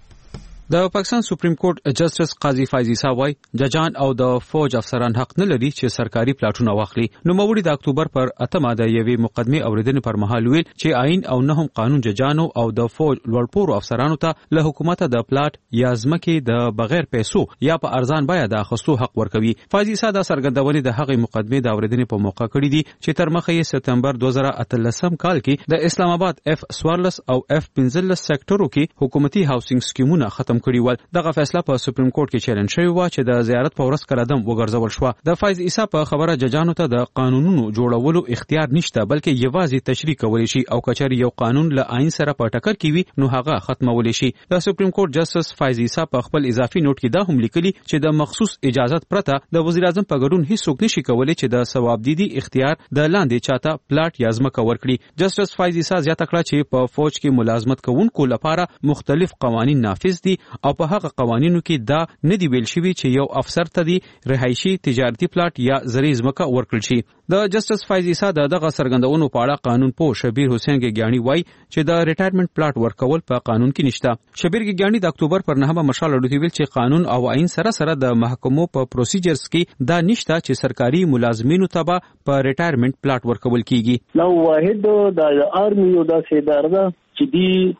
Speaker 17: د پاکستان سپریم کورټ جسټس قاضي فایز عیسی وايي ججان او د فوج افسران حق نه لري چې سرکاري پلاټونه واخلي. نو موري د اکتوبر پر اتمه د یوې مقدمې اوریدنې پر مهال ویل چې آئین او نه هم قانون ججانو او د فوج لوړپوړو افسرانو ته له حکومت د پلاټ یا ځمکې د بغیر پیسو یا په ارزان بیه د اخیستو حق ورکوي. فایز عیسی دا څرګندونې د هغې مقدمې د اوریدنې په موقع کړې دي چې تر مخه یې سپتمبر دوه زره اتلسم کال کې د اسلام آباد اف څوارلس او اف پنځلس سېکټرو کې حکومتي هاوسینګ سکیمونه ختم کړي ول. دغه فیصله په سپریم کورټ کې چیلنج شوی و چې د زیارت په ورځ قدم وګرځول شو. د فایز عیسی په خبره ججانو ته د قانونونو جوړولو اختیار نشته، بلکې یوازې تشریح کولی شي او کچاري یو قانون له آئین سره په ټکر کې وي نو هغه ختمولی شي. د سپریم کورټ جسټس فایز عیسی په خپل اضافي نوٹ کې دا هم لیکلي چې د مخصوص اجازت پرته د وزیر اعظم په ګډون هیڅوک نشي کولی چې د ثوابدیدي اختیار د لاندې چاته پلاټ یا ځمکه ورکړي. جسټس فایز عیسی زیاته کړه چې په فوج کې ملازمت کوونکو لپاره مختلف قوانین نافذ دي او په هغه قوانینو کې دا ندی ویل شوی چې یو افسر ته دی رهایشي تجارتي پلاټ یا زرعي ځمکه ورکړل شي. د جسټس فایز عیسی د دغه سرګندونو په اړه قانون پوه شبیر حسین ګیانی وایي چې د ریټایرمنټ پلاټ ورکول په قانون کې نشته. شبیر ګیانی د اکتوبر پر نهمه مشال اډو ویل چې قانون او آئین سره سره د محکمو په پروسیجرز کې دا نشته چې سرکاري ملازمینو ته په ریټایرمنټ پلاټ ورکول کیږي.
Speaker 18: نو واحد د آرمي یو د سیدار دا چې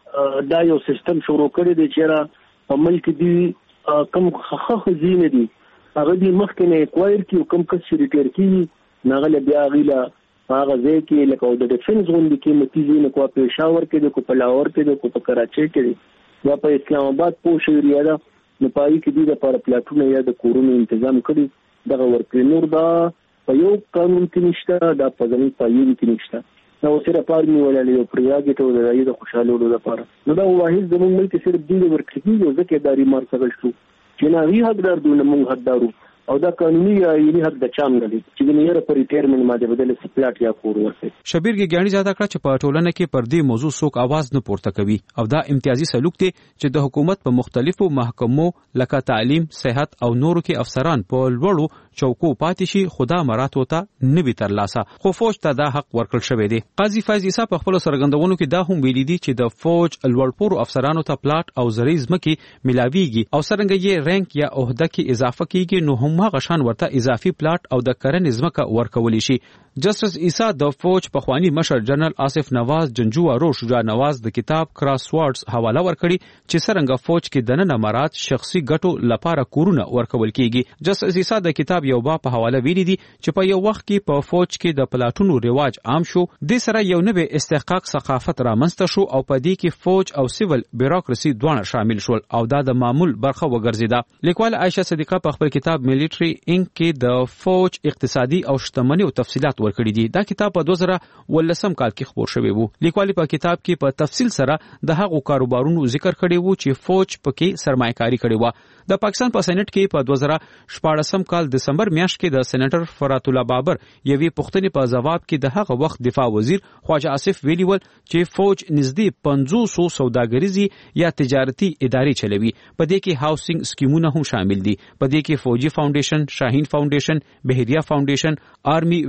Speaker 18: دی دا یو سیستم شروع کړی دی چې را په ملک دی کم خخ زینه دي هغه دی مخکې نه اکوایر کی کم کس ریټیر کی ناغله بیا غیلا هغه ځای کې لکه د ډیفنس غونډې کې متیزي نه کو پېښور کې د کو پلاور کې د کو په کراچۍ کې یا په اسلام آباد پوه شهریا ده نو پای کې د لپاره پلاټونه یا د کورونو تنظیم کړي دغه ورکړي. نور دا په یو قانون کې نشته، دا په ځینې پایین کې نشته. نو سره پارمي ولله یو پریاګټ او د رایې د خوشاله لپاره نو دا واحد زموږ ملک سره د دې ورکړي یو ځکه داري مار څنګه شو چې نه وی حقدار دونه موږ حقدارو او دا قانوني یا یعنی حق د چام نه دي چې نه یې پر ریټایرمنټ ماده بدل سپلاټ یا کور ورته.
Speaker 17: شبیر ګیانی زیاته کړه چې په ټولنه کې پر دې موضوع څوک आवाज نه پورته کوي او دا امتیازي سلوک دی چې د حکومت په مختلفو محکمو لکه تعلیم، صحت او نورو کې افسران په لوړو چوکو پاتې شي خدا مراتو ته نه وی ترلاسه، خو فوج ته دا حق ورکړل شوی دی. قاضي فایز عیسی په خپل سرګندونو کې دا هم ویلي دي چې د فوج لوړپوړو افسرانو ته پلاټ او زرعي ځمکې ملاويږي او څنګه یې رینک یا عہده کې اضافه کیږي نو هم هغه شان ورته اضافي پلاټ او د کرنې ځمکه ورکول شي. جسټس عیسی د فوج پخوانی مشر جنرال آصف نواز جنجوارو شجاع نواز د کتاب کراس وارډز حواله ورکړي چې څنګه فوج کې دننه مراد شخصي ګټو لپاره کورونه ورکول کیږي. جسټس عیسی د کتاب یو باب په حواله ویلي دي چې په یو وخت کې په فوج کې د پلاټونو رواج عام شو، د سره یو نوې استحقاق ثقافت رامنځته شو او په دې کې فوج او سیول بیوروکراسي دواړه شامل شول او دا د معمول برخه وګرځیده. لیکوال عائشه صدیقه په خپل کتاب ملټری انک کې د فوج اقتصادي او شتمنۍ او تفصيلات ورکړي دي. دا کتاب په دوه زره ولسم کال کې خپور شوی وو. لیکوال په کتاب کې په تفصیل سره د هغو کاروبارونو ذکر کړی وو چې فوج پکې سرمایه‌کاري کړې و. د پاکستان په سېنات کې په دوه زره شپاړسم کال دسمبر میاشت کې د سېنیټر فرات الله بابر یوې پوښتنې په جواب کې د هغه وخت دفاع وزیر خواجه آصف ویلي ول چې فوج نږدې پنځوس سوداګریزي یا تجارتي ادارې چلوي. په دې کې هاوسینګ سکیمونه هم شامل دي. په دې کې فوجي فاونډیشن، شاهین فاونډیشن، بهریا فاونډیشن، آرمی ویلفیر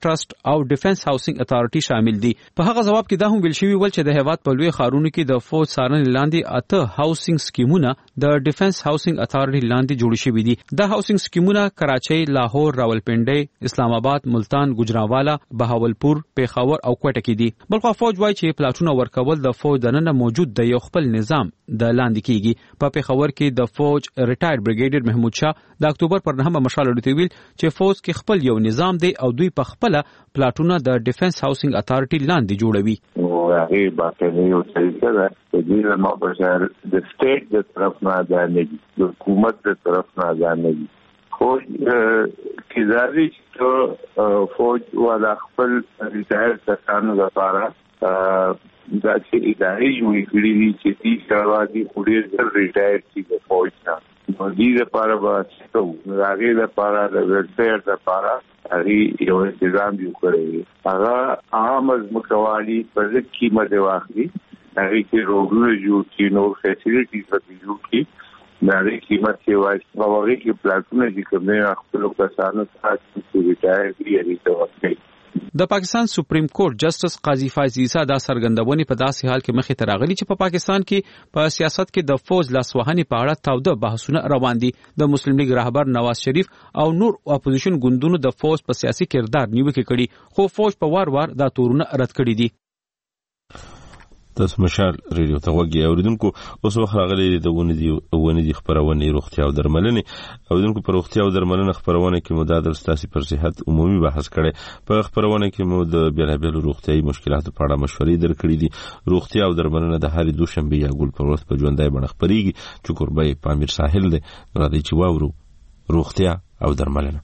Speaker 17: ټرست او ډیفنس هاوسینګ اتارټي شامل دي. په هغه جواب کې دا هم ویل شوی ول چې د هیواد په لوی ښارونو کې د فوج څارنې لاندې اته هاوسینګ سکیمونه د ډیفنس هاوسینګ اتارټي لاندې جوړ شوي دي. د هاوسینګ سکیمونه کراچۍ، لاهور، راولپنډي، اسلام آباد، ملتان، ګجراوالا، بهاولپور، پیښور او کوټه کې دي. بلخو فوج وايي چې پلاټونه ورکول د فوج دننه موجود د یو خپل نظام د لاندې کیږي. په پیښور کې د فوج ریټایرډ بریګیډیر محمود شاه د اکتوبر پر نهمه مشال لري ویل چې فوج کې خپل یو نظام دی او دوی په خپل پلاټونه د ډیفنس هاوسینګ اتارټي لاندې جوړوي.
Speaker 19: او هغه باندې یو طریقه ده چې د نو په شهر د سټیټ د طرف نه ځانګړي د حکومت د طرف نه ځانګړي فوج کې ځاري چې فوج ولا خپل ریټایر کسانو لپاره دا چې اداري جوړې کړې دي چې دې سروادي خوري ریټایر شي د فوج نه. نو دې لپاره به څه هغه لپاره د ویلفیر لپاره هغه یو نظام جوړ کړی. هغه عام مکوالي په ځکه قیمت واخلي، هغه کې روغونه جوړ کړي، نو فیسیلیټیز به جوړ کړي، هغه قیمت کې وایي او هغه کې پلاټونه چې کومه خپل کسانو ته چې ریټایر دي یې ته ورکړي.
Speaker 17: د پاکستان سپریم کورټ جسټس قاضي فایز عیسی دا سرګندونې په داسې حال کې مخې ته راغلي چې په پا پاکستان کې په پا سیاست کې د فوج لاسوهنې په اړه تاوده بحثونه روان دي. د مسلم لیگ رهبر نواز شریف او نور اپوزیشن ګوندونو د فوج په سیاسي کردار نیوکه کړي، خو فوج په وار وار دا تورونه رد کړي دي.
Speaker 1: تاسو مشال ریډیو ته وګورئ اوریدونکو. اوس وخت راغلی د ونې دی ونې دی خبرونه روغتیا او درملنې اوریدونکو. پر روغتیا او درملنې خبرونه کې مدادل ستاسي پر صحت عمومي بحث کړي. په خبرونه کې مو د بیلابیل روغتیايي مشکلاتو په اړه مشورې درکړې دي. روغتیا او درملنه د هر دوشنبه یا ګل پر ورځ په ژوندۍ بڼه خبريږي چې قربای پامیر ساحل دی. راځي چې واورو روغتیا او درملنه.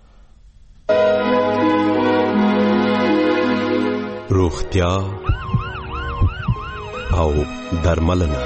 Speaker 6: روغتیا او درملنه.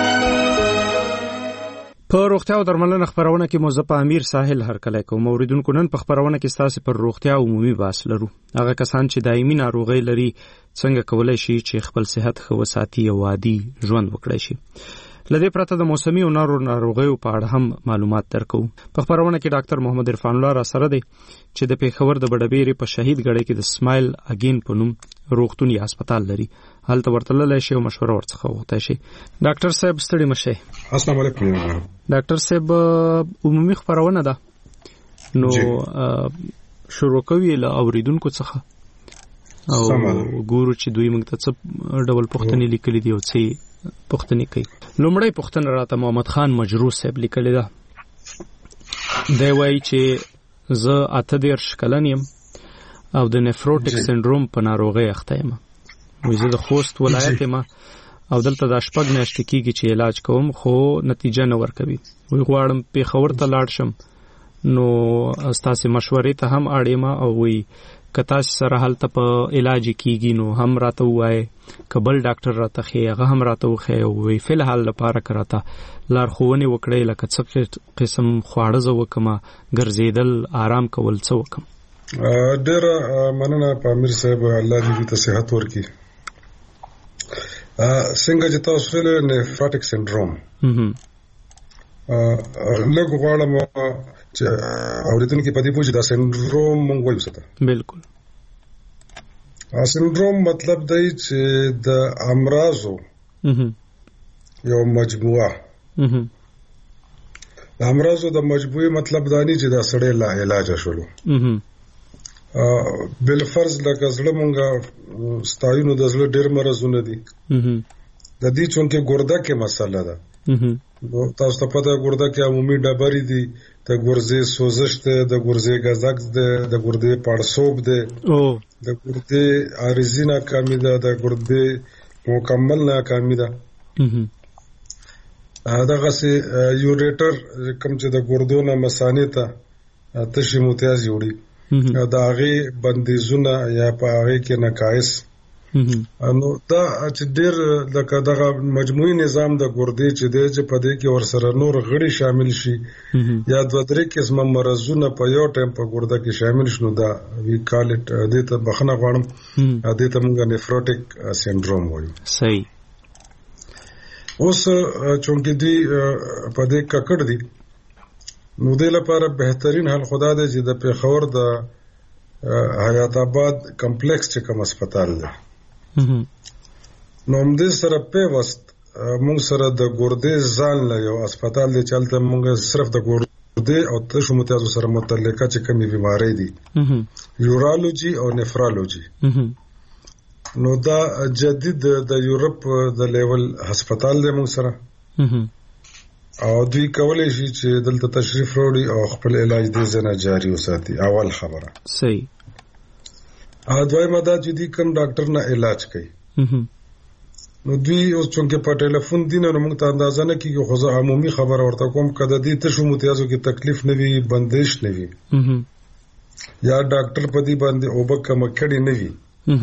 Speaker 20: په روغتیا او درملنه خبرونه کې موزه امیر ساحل هرکلی کوم. اوریدونکو نن په خبرونه کې ستاسو پر روغتیا عمومي بحث لرو. هغه کسان چې دایمي ناروغي لري څنګه کولای شي چې خپل صحت ښه وساتي او عادي ژوند وکړي شي. لدې پرته د موسمي او نارو ناروغیو په اړه هم معلومات درکو. په خبرونه کې ډاکټر محمد عرفان الله را سره دی چې د پیښور د بډبېری په شهید غړي کې د سمایل اگین په نوم روغتون یا هسپتال لري. هلته ورتللی شي او مشوره ورڅخه وغوښتای شي. ډاکټر صاحب ستړي مشه.
Speaker 21: السلام علیکم.
Speaker 20: ډاکټر صاحب عمومي خبرونه ده نو شروع کوي له اوریدونکو څخه او ګورو چې دوی موږ ته څه ډول پوښتنې لیکلي دي او څه پوښتنې کوي. لومړی پوښتنه راته محمد خان مجروح صاحب لیکلې ده. دی وایي چې زه اته دېرش کلن یم او د نفروټیک سنډروم په ناروغۍ اخته یم. وایي زه د خوست ولایت یم او دلته د شپږ میاشتې کېږي چې علاج کوم خو نتیجه نه ورکوي. وایي غواړم پیښور ته لاړ شم نو ستاسې مشورې ته هم اړ یم او وایي که تاسې سره هلته په علاج کېږي نو هم راته ووایئ، که بل ډاکټر راته ښیي هغه هم راته وښیي او وایي فلحال لپاره که راته لارښوونې وکړئ لکه څه قسم خواړه زه وکړم، ګرځېدل، آرام کول، څه وکړم.
Speaker 21: ډېره مننه پامیر صاحب، الله دې ته صحت ورکړي. څنګه چې تاسو ویل نفراټیک سنډروم لږ غواړم چې اوریدونکو په دې پوښتنه دا سنډروم مونږ وایو څه ده.
Speaker 20: بالکل
Speaker 21: سنډروم مطلب دی چې د امراضو یو مجموعه د امراضو د مجموعه مطلب دا نه چې دا سړی لا علاج شولو. بل فرض لکه زړه مونږه ستایو د زړه ډېر مرزونه دي د دې چونکه ګرده کې مسله ده. تاسو ته پته ګرده کې عمومي ډبرې دي، د ګرځې سوزش ده، د ګرځې غزاک ده، د ګردې پړسوب ده، د ګردې عارضی ناکامي ده، د ګردې مکمل ناکامي ده. دغه سي یوریټر کوم چې د ګردو نه مسانې ته تشي متیاز جوړي دا هغه بندیزونه یا په هغه کې نقایص نو دا چې ډېر لکه دغه مجموعي نظام د ګردې چې دی چې په دې کې ورسره نور غړي شامل شي یا دوه درې قسمه مرزونه په یو ټایم په ګرده کې شامل شنو دا وی کال اټ دې ته بخنه غواړم دې ته موږ نفروټیک سنډروم وایو.
Speaker 20: صحیح.
Speaker 21: اوس چونکه دی په دې ککړ دي نو دې لپاره بهترین حل خدا دی چې د پیښور د حیات آباد کمپلیکس چې کوم هسپتال دی نو همدې سره پیوست مونږ سره د ګردې ځان له یو هسپتال دی چې هلته مونږ صرف د ګردې او تشو متیازو سره متعلقه چې کومې بیمارۍ دي یورالوجي او نفرالوجي نو دا جدید د یورپ د لیول هسپتال دی مونږ سره او دوی کولای شي چې دلته تشریف وروړي او خپل علاج دې ځنه جاری وساتي. اول خبره
Speaker 20: صحیح.
Speaker 21: ا دویمه دا چې دوی کوم ډاکټر نه علاج کوي نو دوی اوس څنګه په ټلیفون دین نو موږ ته اندازه نه کیږي خو زه عمومي خبر ورته کوم کده دې ته شو متیازو کې تکلیف نه وي بندش نه وي یا ډاکټر په دې باندې اوبکه مکړی نه وي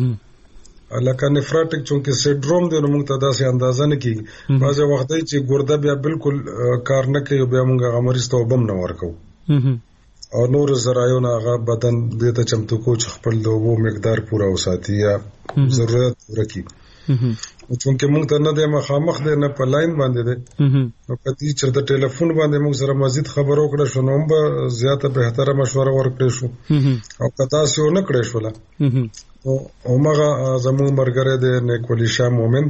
Speaker 21: لکه نفراټک چونکه سینډروم دی نو موږ ته داسې اندازه نه کیږي بعضې وخت دی چې ګرده بیا بالکل کار نه کوي بیا موږ هغه مریض ته اوبه هم نه ورکوو او نور ذرایو نه هغه بدن دې ته چمتو کو چې خپل د اوبو مقدار پوره وساتي یا ضرورت پوره کړي چونکه موږ ته نه دی مخامخ دی نه په لاین باندې دی نو په دې چې د ټلیفون باندې موږ سره مزید خبرو کړه شو نو هم به زیاته بهتره مشوره ورکړې شو او که تاسې ونه کړې شوله او مغه زموږ مرګره دی نیکولي شاه مومن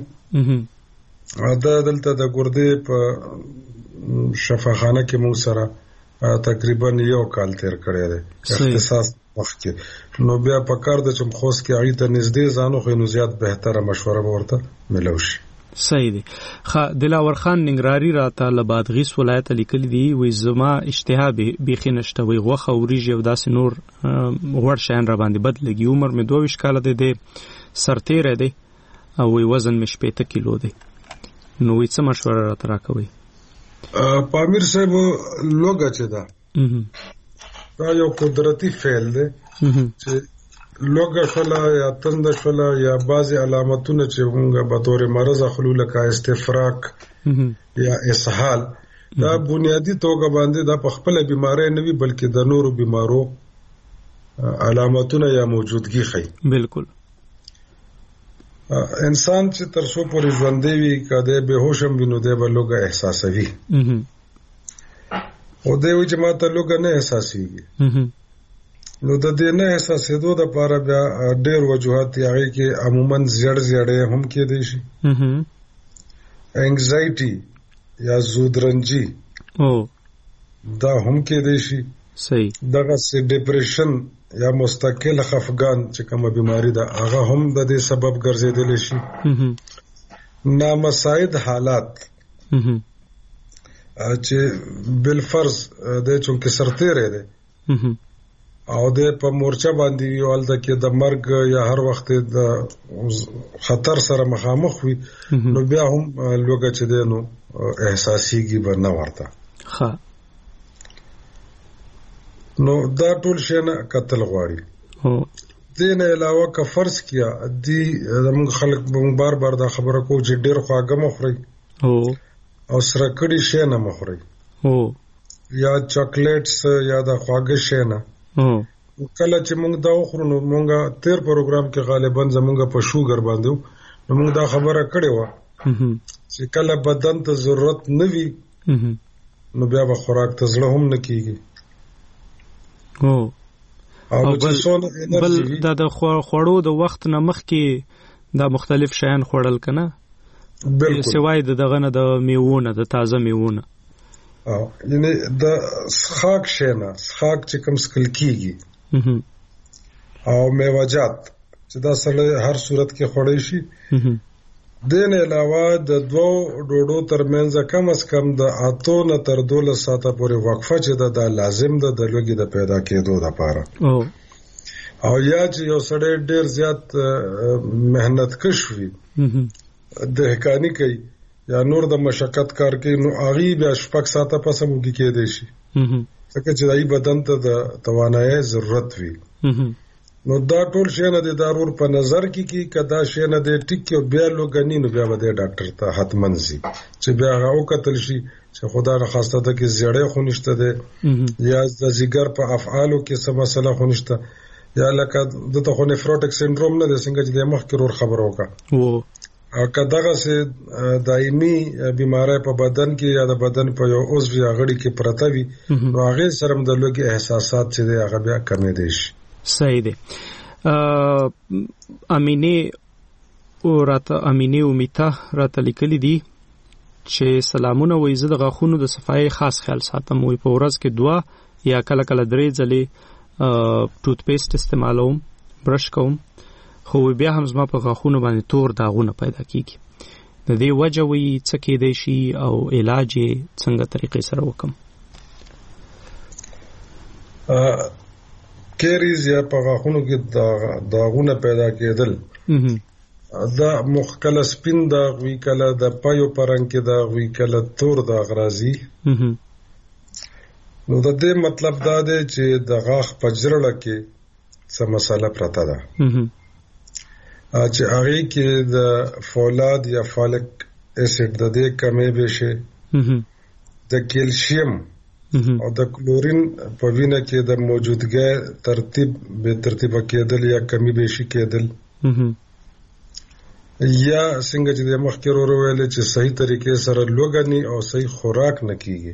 Speaker 21: دا دلته د ګردې په شفاخانه کې موږ سره تقریبا یو کال تیر کړی دی اختصاص وخت کې نو بیا په کار د چم خوست کې اړې ته نږدې ځانو خو نو زیات بهتره مشوره ورته ملو شي.
Speaker 20: صحیح دی. خا دلاور خان ننګراری راته له بادغیس ولایت لیکل دی وې زما اشتها بيخي نشته وې غوخه وريږي او داس نور غوړ شین را باندې بد لګي عمر مې دوه ویش کال دی سرتیر دی او وې وزن مې شپږ کیلو دی نو وې څه مشوره راته راکوي؟
Speaker 21: پامیر صاحب لوګه چې دا دا یو قدرتی فعل دی چې لوګه شولا یا تند شولا یا بعضی علامتونه چې موږ به تور مرز اخلو لکه استفراق یا اسهال دا بنیادی توګه باندې دا په خپل بیماری نه وي بلکې د نورو بیمارو علامتونه یا موجودګي خي.
Speaker 20: بالکل.
Speaker 21: انسان چې تر څو پورې ژوندې وي کده به هوش هم وینو دی به لوګه احساسوي او دی وی چې ماته لوګه نه احساسيږي نو د دې نه احساسېدو د لپاره بیا ډېر وجوهات یې کې عموما زړ زړې هم کې دي شي انګزایټي یا زودرنجي
Speaker 20: او
Speaker 21: دا هم کې دي شي.
Speaker 20: صحیح.
Speaker 21: دغه سي ډیپریشن یا مستقل خفګان چې کومه بیماری ده هغه هم د دې سبب ګرځیدل شي. نامساعد حالات چې بل فرض د چونکه سرتیره ده او د په مورچه باندې ویول د کې د مرګ یا هر وخت د خطر سره مخامخ وي نو بیا هم لوګه چې ده نو احساسيږي به نه ورته.
Speaker 20: ها
Speaker 21: نو دا ټول شی نه قتل غواړي.
Speaker 20: هو
Speaker 21: دین علاوه که فرض کیا دی موږ خلک به بار بار دا خبره کو چې ډیر خواږه مخوري
Speaker 20: هو
Speaker 21: او سره کړي شی نه مخوري
Speaker 20: هو
Speaker 21: یا چاکلیټس یا دا خواږه شی نه
Speaker 20: هو
Speaker 21: کله چې موږ دا خورو نو موږ تیر پروګرام کې غالبا زموږ په شوګر باندې نو موږ دا خبره کړې و چې کله بدن ته ضرورت نه وي نو بیا به خوراک ته زړه هم نه کیږي.
Speaker 20: هو
Speaker 21: او
Speaker 20: بل دا د خوړو د وخت نه مخکې دا مختلف شیان خوړل کنه
Speaker 21: بالکل
Speaker 20: سوای د دغه نه د میوونه د تازه میوونه
Speaker 21: او یعنی د سخاک شینه سخاک چې کوم سکل کیږي او میوه‌جات چې دا سره هر صورت کې خوړی شي. دین علاوه د دوو ډوډو ترمنځ کم از کم د اته نه تر دولس ساعته پورې وقفه چې دا, دا لازم ده د لوګي د پیدا کېدو لپاره.
Speaker 20: او
Speaker 21: او یا چې یو سړی ډیر زیات مهنت کش وي د هکانی کوي یا نور د مشقت کار کوي نو اغي بیا شپږ ساعته پس هم کې دی شي ځکه چې دای بدن ته د توانایي ضرورت وي. نو دا ټول شی نه د ضرور په نظر کې کې کدا شی نه د ټیک او بیا لوګنی نو بیا به ډاکټر ته حتمن سي چې بیا هغه قتل شي چې خدا نه خواسته ده کې زړې خونشته ده یا د زیګر په افعالو کې څه مسله خونشته یا لکه د ته نفروټک سینډروم نه ده څنګه چې د مخ کې ور خبر وکړه
Speaker 20: او
Speaker 21: کداغه سه دایمي بیماری په بدن کې یا د بدن په یو عضو یا غړي کې پرته وي نو هغه سره د لوګي احساسات چې هغه بیا کمې دي شي.
Speaker 20: صحیح دی. امینه او راته امینه امیته راته لیکلي دي چې سلامونه وایي زه د غاښونو د صفایي خاص خیال ساتم. وایي په ورځ کې دوه یا کله کله درې ځلې ټوت پیسټ استعمالوم، برش کوم، خو بیا هم زما په غاښونو باندې تور داغونه پیدا کیږي. د دې وجه وایي څه کېدای شي او علاج یې څنګه طریقې سره وکم؟
Speaker 21: کیریز یا په غاښونو کې داغونه پیدا کېدل دا مخکله سپین داغ وی، کله د پایو پرنګ کې داغ وی، کله تور داغ راځي. نو د دې مطلب دا دی چې د غاښ په جرړه کې څه مسله پرته ده چې هغې کې د فولاد یا فالک اسید د دې کمی به شي، د کیلشیم او د کلورین په وینه کې د موجودګۍ ترتیب به ترتیبه کېدل یا کمی به شي کېدل، یا څنګه چې د مخکې ورو ویل چې صحیح طریقې سره لوګنی او صحیح خوراک نه کیږي.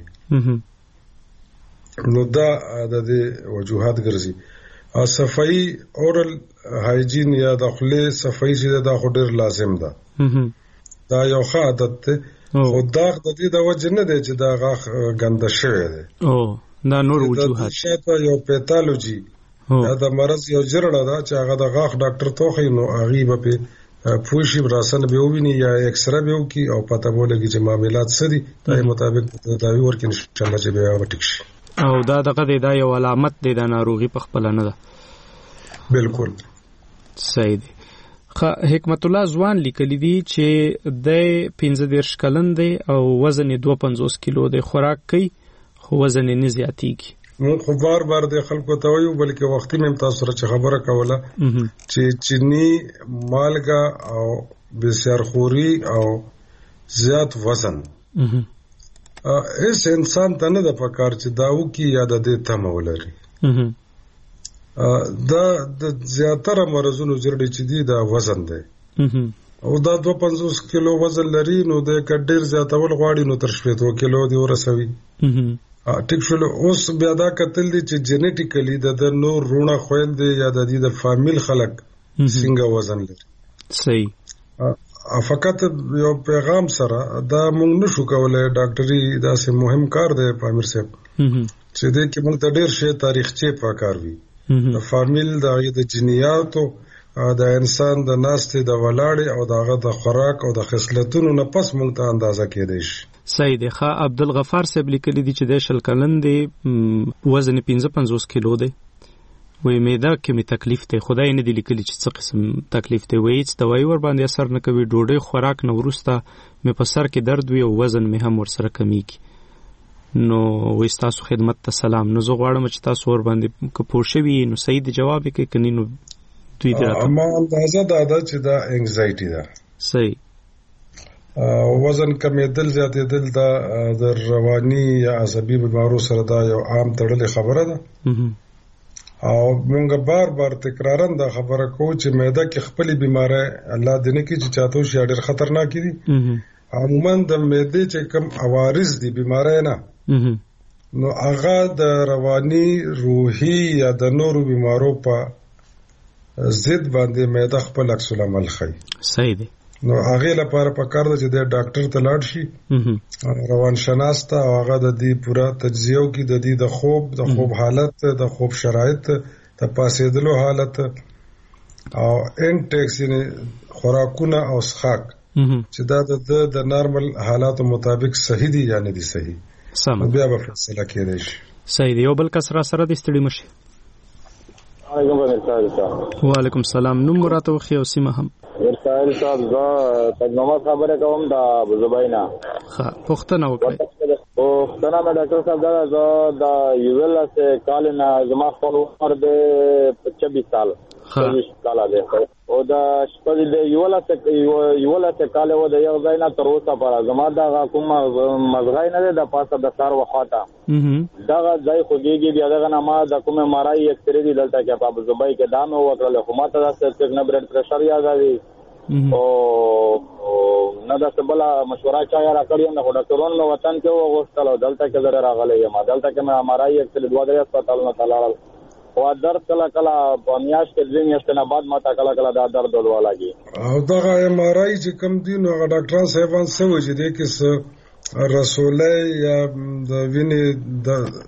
Speaker 21: نو دا د دې وجوهات ګرځي. او صفائی اورل هایجین یا د خولې صفائی چې دا خو ډېر لازم ده، دا یو ښه عادت دی. خو داغ د دې د وجه نه دی چې دا غاښ ګنده شوی دی،
Speaker 20: دا نور وجوهات
Speaker 21: شاته یو پیتالوجي یا د مرض یو جرړه ده چې هغه د غاښ ډاکټر ته وښیي، نو هغې به پې پوه شي، راسن به وویني یا ایکسره به وکړي او پته به ولګي چې معاملات څه دي، د هغې مطابق تداوي ورکړي انشاءالله چې بیا به ټیک شي.
Speaker 20: او دا دغه دی، دا یو علامت دی، دا ناروغي په خپله نه ده.
Speaker 21: بالکل
Speaker 20: صحیح دی. حکمت الله ځوان لیکلی دی چې د پنځه دېرش کلن دی او وزن یې دوه پنځوس کیلو دی، خوراک کوي خو وزن یې نه زیاتېږي.
Speaker 21: مونږ خو بار بار د خلکو ته وایو، بلکې وختي مې هم تاسو سره چې خبره کوله چې چینی، مالګه او بسیارخوري او زیات وزن هیڅ انسان ته نه ده پکار چې دا وکړي یا د دې تمه ولري. دا د زیاتره مرضونو جرړې چې دي دا وزن دی، او دا دوه پنځوس کیلو وزن لري، نو د که ډېر زیاتول غواړي نو تر شپېتو کیلو دې ورسوي. ټیک شول. اوس بیا دا کتل دي چې جینیټیکلی د نور رونه خویل دی یا د دې د فامیل خلک څنګه وزن لري.
Speaker 20: صحیح.
Speaker 21: فقط یو پیغام سره دا مونږ نشو کولای، ډاکټري داسې مهم کار دی پامیر صاحب چې دې کې مونږ ته ډېر شی تاریخچې پکار وي، د فامیل د د جنیاتو د انسان د ناستې د ولاړې او دغه د خوراک او د خصلتونو نه پس مونږ ته اندازه کېدای شي.
Speaker 20: صحیح دی. ښه عبدالغفار صاحب لیکلی دی چې د شل کلن دی، وزن پنځه پنځوس کیلو دی، وی معده کې مې تکلیف دی، خدای نه دی لیکلی چې څه قسم تکلیف دی. وی هیڅ دوايي ور باندې اثر نه کوي، ډوډۍ خوراک نه وروسته مې په سر کې درد وي او وزن مې هم ورسره کمیږي. نو وی تاسو خدمت ته سلام. نو زه غواړم چې تاسو ور باندې که پوه شوي نو صحیح دی جواب یې کوي، کني نو دوی دی راته.
Speaker 21: ما اندازه دا ده چې دا انگزایټي ده.
Speaker 20: صحیح.
Speaker 21: وزن کمیدل زیاتېدل دا د رواني یا عصبي بیمارو سره دا یو عام تړلې خبره ده، او مونږ بار بار تکرارا دا خبره کوو چې معده کې خپلې بیماری الله دې نه کړي چې چاته شي ډېر خطرناک دي. عموما د معدې چې کوم عوارض دي بیماری نه، نو هغه د رواني، روحي یا د نورو بیمارو په ضد باندې معده خپل عکس العمل ښیي.
Speaker 20: صحیح دی.
Speaker 21: نو هغې لپاره پکار ده چې د ډاکټر ته لاړ شي، روان شناس ته، او هغه د دې پوره تجزیه وکړي، د دې د خوب د خوب حالت، د خوب شرایط، د پاسېدلو حالت او انټیکس یعنې خوراکونه او څښاک چې دا د نارمل حالاتو مطابق صحیح دي یا نه دي صحیح، بیا به فیصله کېدای شي.
Speaker 20: صحیح دی. یو بل کس را سره دې ستړي مشي. وعلیکم السلام. نوم مو راته وښیئ او سیمه هم.
Speaker 2: ارسائل صاحب زه تجمعات خبره کوم د ابوظبي نه.
Speaker 20: ښه پوښتنه وکړئ.
Speaker 2: پوښتنه مې ډاکټر صاحب دا زه د یوولس کال نه زما خپل عمر دی چوبیس سال. چوبیس کال دی او دا شپږ د یوولس یوولس کال و د یو ځای نه تر اوسه پر زما دا کوم مزغای نه د پاسه د سار وخاته دا ځای خوږیږي بیا دغه نه ما د کومه مارای اکثر دي دلته کې په ابوظبي کې دا مې وکړل، خو ما ته د سټیګن بلډ پريشر یاد راځي او نه دا څه بل مشوره چا را کړی نه ډاکټرونو نو وطن کې وغوښتل دلته کې زره راغلی یم، دلته کې مې مارای اکثر دوه درې هسپتالونو ته لاړل او درد کله کله په میاشت کې ځین یې نه بعد ماته کله کله دا درد ولولږي.
Speaker 21: او دا ایم آر آی چې کوم دی نو ډاکټر صاحبان څه وجه دي کې رسوله یا د وینې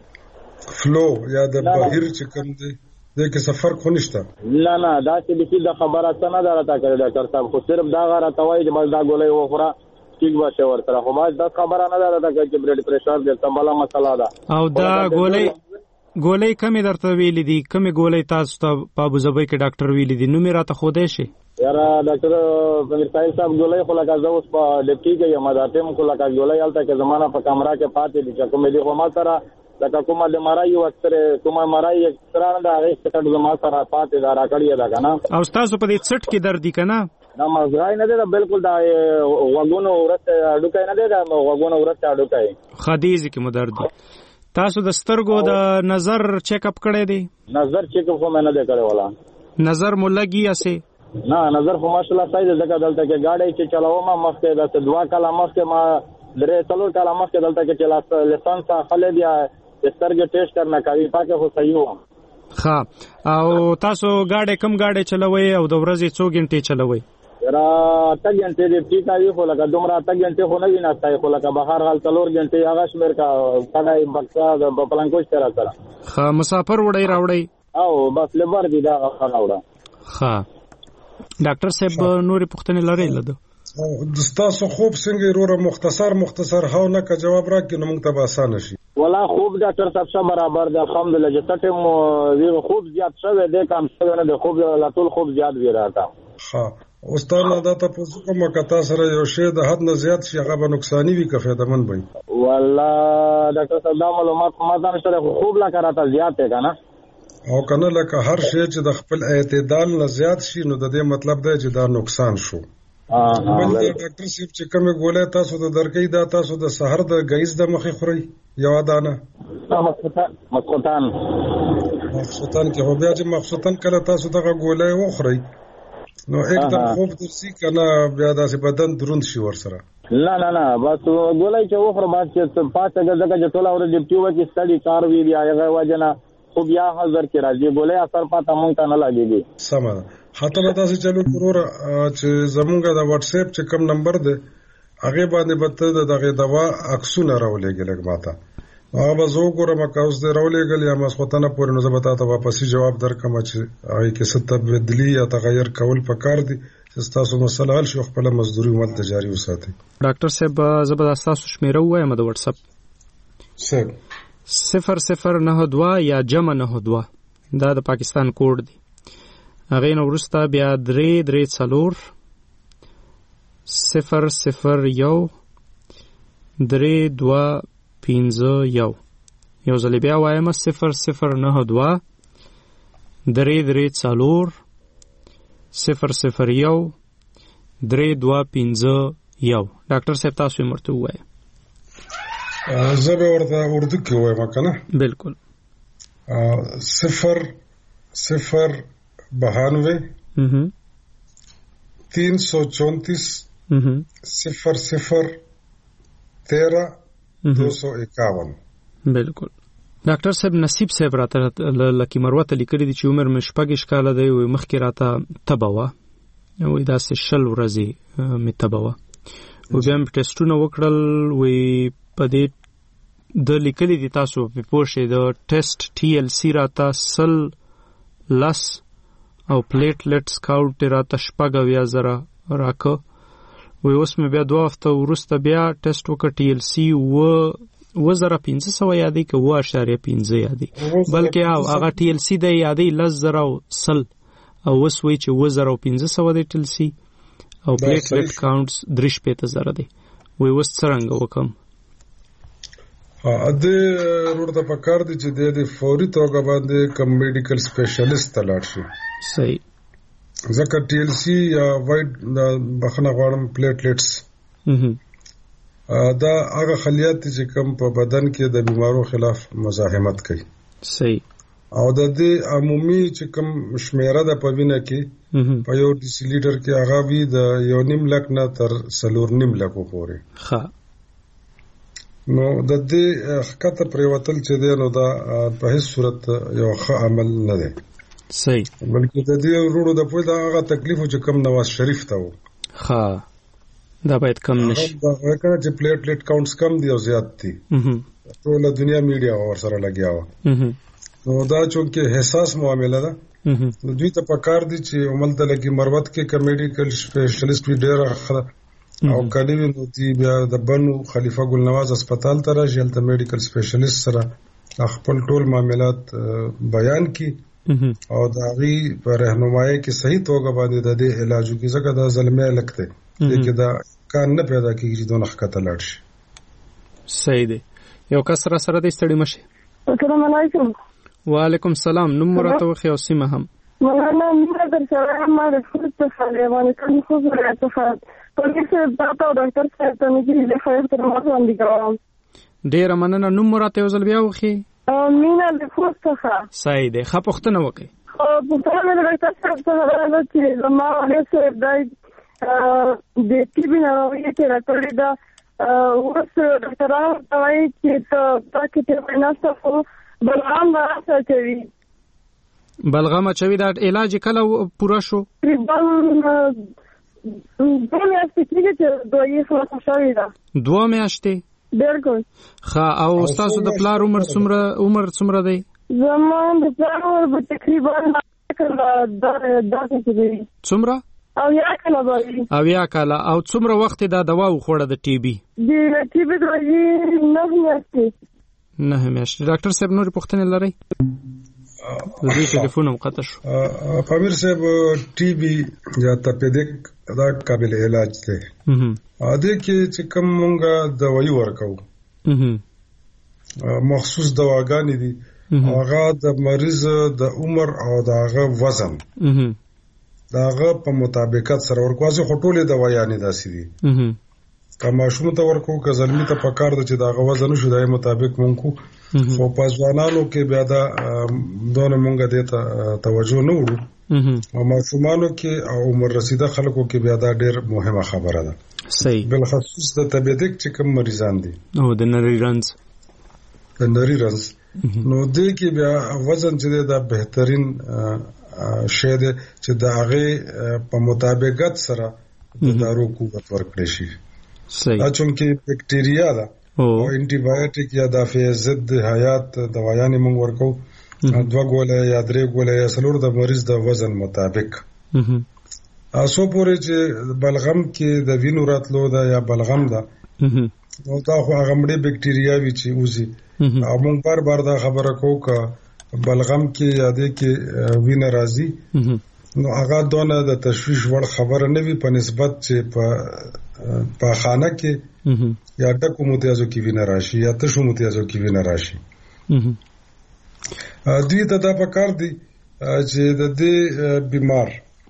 Speaker 21: د فلو یا د بهیر چې کوم دی د کې سفر خو نشته.
Speaker 2: نه نه دا چې د خبره څه نه درته کړی ډاکټر صاحب خو صرف دا غره توای چې بس دا ګولې وخوره ټیک باشه ورته خو ما دا خبره نه درته چې بلډ پريشر د تمباله مسله ده. او دا
Speaker 20: ګولې ګولې کمی درته ویلې دي کمی ګولې تاسو ته په ابوظبي کې ډاکټر ویلې دي نو مې راته خو دې شي
Speaker 2: یاره ډاکټر پمیر صاحب صاحب ګولې خو لکه زه اوس په ډپټي کې یم دا ټیم خو لکه ګولې الته کې زمانہ په کمره کې پاتې دي چې کومې دي خو ما سره لکه کومه د مارای یو اکثر کومه مارای اکثر نه دا هیڅ څه زما سره پاتې دا راکړی دا کنه.
Speaker 20: او تاسو په دې څټ کې درد دي کنه
Speaker 2: دا مزغای نه دی بالکل دا وګونو ورته اډوکای نه دی دا وګونو ورته اډوکای
Speaker 20: خدیزه کې مدرد دي. تاسو د سترګو د نظر چیک اپ کړی دی؟
Speaker 2: نظر چیک اپ مې نه دی کړی ولا.
Speaker 20: نظر مولګي اسه؟
Speaker 2: نه نظر خو ماشاءالله صحیح دی ځکه دلته کې گاډي چې چلاوم مخکې د دوا کاله مخکې ما درې څلور کاله مخکې دلته کې چلا لسانس خلې بیا سترګې ټیسټ کرنا کوي پاکه خو صحیح و.
Speaker 20: ها او تاسو گاډي کم گاډي چلوي او د ورځې څو غنټې چلوي؟
Speaker 2: را اتګ غنټې دې ټیک دی خو لکه دومره اتګ غنټې خو نه ویناستای خو لکه بهر حال څلور غنټې هغه شمیر کا کډای بکسا د پلنګوش تر سره.
Speaker 20: ها مسافر وړي راوړي
Speaker 2: او بس لبر دي دا راوړه.
Speaker 20: ها ډاکټر صاحب نوري پوښتنه لري لده
Speaker 21: د تاسو خوب څنګه وروره مختصر مختصر هاو نه کا جواب راکړي نو موږ ته به اسانه شي.
Speaker 2: ولا خوب ډاکټر صاحب سره برابر دی الحمدلله چې ټټم وی خوب زیات شوه دی کم شوه نه دی خوب لاتول خوب زیات وی راته.
Speaker 21: ها استاد دا تاسو کومه کتا سره یو شی د حد نه زیات شي هغه به نقصانی وي که فایده مند وي.
Speaker 2: والله ډاکټر صاحب دا معلومات ما ته نشته خوب لا کراته زیات دی کنه
Speaker 21: او کنه لکه هر شی چې د خپل اعتدال نه زیات شي نو د دې مطلب دی چې دا نقصان شو. بل ډاکټر صاحب چې کومه ګولې تاسو د درکې دا تاسو د سحر د غیز د مخې خوري یو دانه
Speaker 2: مخصوصان
Speaker 21: مخصوصان کې هو بیا چې مخصوصان کله تاسو دغه ګولې وخوري نو एकदम خوب درسي کنه بیا داسې بدن دروند شي ور سره.
Speaker 2: نه نه نه بس ګولې چې وخور بعد چې پاتې دغه چې ټول اور ډیپټیو کې ستړي کار وی بیا هغه وجنه خو بیا حاضر کې راځي ګولې اثر پاته مونږ ته نه لګيږي.
Speaker 21: سم حتی دا چې چلو ورور چې زمونږ د واتس اپ چې کم نمبر ده هغه باندې بته دغه دوا عکسونه راولېږي ماته هغه به زه ګورم که اوس دې راولېږل یا مسخوتنه پورې نو زه به تاسو واپسې جواب درکم چې هغه کې څه تبدیلی یا تغیر کول پکار دي چې تاسو مسله حل شو خپل مزدوري عمل جاري وساتئ.
Speaker 20: ډاکټر صاحب زبردست تاسو شمیره وایم د واتس اپ
Speaker 21: صاحب
Speaker 20: صفر صفر نه دوا یا جمع نه دوا دا د پاکستان کوډ دی. هغه نو ورسته بیا درې درې څلور صفر صفر یو درې دوا پینځه یو یو ځل بیا وایم صفر صفر نه دوا درې درې څلور صفر صفر یو درې دوا پینځه یو. ډاکټر صاحب تاسو یې مرته وایي
Speaker 21: زه به ورته اردو کې وایم کنه
Speaker 20: بالکل
Speaker 21: صفر صفر بہانوے تین سو چونتیس صفر صفر تیرہ دو سو اکاون.
Speaker 20: بالکل ډاکټر صاحب نصیب صاحب راته لکی مروه ته لیکلي دي چې عمر مې شپږ کاله دی او مخکې راته تبه وه او داسې شل ورځې مې تبه وه او بیا مې ټیسټونه وکړل وی په دې د لیکلي دي تاسو په پوه شئ د ټیسټ ټي ایل سی راته سل لس او پلیټلیټس کاونټ راته شپږ اویا زره راکه وی اوس مې بیا دوه هفته وروسته بیا ټیسټ وکړ ټي ایل سی و اوه زره پنځه سوه یادې که اوه اعشاریه پنځه یادې بلکې او هغه ټي ایل سی دی یادې لس زره او سل او اوس وایي چې اوه زره او پنځه سوه دی ټي ایل سی او پلیټلیټ کاونټس درې شپېته زره دی. وی اوس څرنګه وکړم؟
Speaker 21: ا دې روړ د پکار دي چې د فوري توګه باندې کم میډیکل سپیشلیست ته لاړ شي.
Speaker 20: صحیح.
Speaker 21: ځکه ټي ایل سی یا وایډ بخنه غواړم پلیټلیټس دا هغه خلیات چې کم په بدن کې د بیمارو خلاف مزاحمت کوي.
Speaker 20: صحیح.
Speaker 21: او د دې عمومي چې کم شمیره د په وینه کې په یو ډیسی لیټر کې هغه وی د یو نیم لک نه تر څلور نیم لکو پورې.
Speaker 20: ښه.
Speaker 21: نو د دې خکته پریوتل چې دی نو دا په هیڅ صورت یو ښه عمل نه دی.
Speaker 20: صحیح.
Speaker 21: بلکې د دې وروړو د پوی دا هغه تکلیف چې کم نواز شریف ته و
Speaker 20: ها دا باید کم نشي.
Speaker 21: دا وکړه چې پلیټ لیټ کاونټس کم دي او زیات دي. ټول دنیا میډیا ور سره لګیا و. نو دا چې حساس معاملې ده. نو دوی ته پکار دي چې عمل ته لګي مروت کې کمیډیکل سپیشلیسټ وی ډېر او کلی نو دی بیا د بنو خلیفہ ګل نواز هسپتال ته راشي هلته میډیکل سپیشلیسټ سره خپل ټول معاملات بیان کی او د هغې په رهنمایي کې صحیح توګه باندې د دې علاج وکړي ځکه دا زلمی هلک دی چې دا کار نه پیدا کېږي چې دونه ښکته لاړ شي.
Speaker 20: صحیح دی. یو کس را سره دی ستړي مه شي.
Speaker 3: السلام علیکم.
Speaker 20: وعلیکم السلام. نوم مو راته وښیئ او سیمه هم.
Speaker 3: مولانا مینه در سره یم. ما د خوست څخه د افغانستان خوست ولایت څخه پولیس داتا او ډاکټر صاحب ته مې د خیر خدمات وړاندې کوم.
Speaker 20: ډېره مننه. نوم مو راته یو ځل بیا وښیئ.
Speaker 3: مینه د خوست څخه.
Speaker 20: صحیح دی. ښه پوښتنه وکړئ.
Speaker 3: پوښتنه مې د ډاکټر صاحب څخه دا ده چې زما والد صاحب دی د ټي بي ناروغي یې تېره کړې ده. اوس ډاکټران ورته وایي چې ته دا کې تېره نشته خو بلغم به راسره کوي.
Speaker 20: بلغم اچوي. دا علاج کله پوره شو؟
Speaker 3: تقریبا دوه میاشتې کېږي چې دوایي خلاصه شوې ده.
Speaker 20: دوه میاشتې؟
Speaker 3: بلکل.
Speaker 20: ښه. او ستاسو د پلار عمر څومره عمر څومره دی؟
Speaker 3: زما د پلار عمر به تقریبا داسې دی.
Speaker 20: څومره؟
Speaker 3: اویا کاله به.
Speaker 20: اویا کاله. او څومره وخت دا دوا وخوړه د ټي بي؟
Speaker 3: د ټي بي دوایي نهه میاشتې.
Speaker 20: نهه میاشتې. ډاکټر صاحب نورې پوښتنې لرئ؟ د دې ټلیفون هم قطع شو.
Speaker 21: پامیر صاحب ټي بي یا تپیدک دا قابل علاج دی. ا دې کې چې کوم مونږه دوايي ورکو مخصوص دواګانې دي هغه د مریض د عمر او د هغه وزن داغه په مطابقت سره ورکوځي. خټولې دوايانې داسې دي کما شوم ته ورکو که زلمی ته پکار د چې داغه وزن شو دای مطابق مونږ خو په ځوانانو کې بیا دا دونه مونږه دې توجه نه وړو او ماشومانو کې او عمر رسیده خلکو کې بیا دا ډېر مهمه خبره ده.
Speaker 20: صحیح.
Speaker 21: بل خصوص د تبیدک چې کوم مریضان دي
Speaker 20: او د نری رنز
Speaker 21: د نری رنز نو دې کې بیا وزن چې دا بهترین شی دی چې د هغه په مطابقت سره د دارو قوت ورکړي شي.
Speaker 20: صحیح.
Speaker 21: دا چونکه بکټیریا ده او انټي بایوټیک یا دافع ضد حیات دوايانې موږ ورکو دوه ګوله یا درې ګوله یا څلور د مریض د وزن مطابق. اسو پورې چې بلغم کې د وینو راتلو ده یا بلغم ده نو دا خو هغه مړې بکټیریا وی چې اوزي او موږ بار بار دا خبره کوو ک بلغم کې یا دې کې وینه راځي نو هغه دونه د تشویش وړ خبره نه وي په نسبت چې په په خانه کې یا ډکو متیازو کې وینه راشي یا تشو متیازو کې وینه راشي. دوی ته دا پکار دي چې د دې بیمار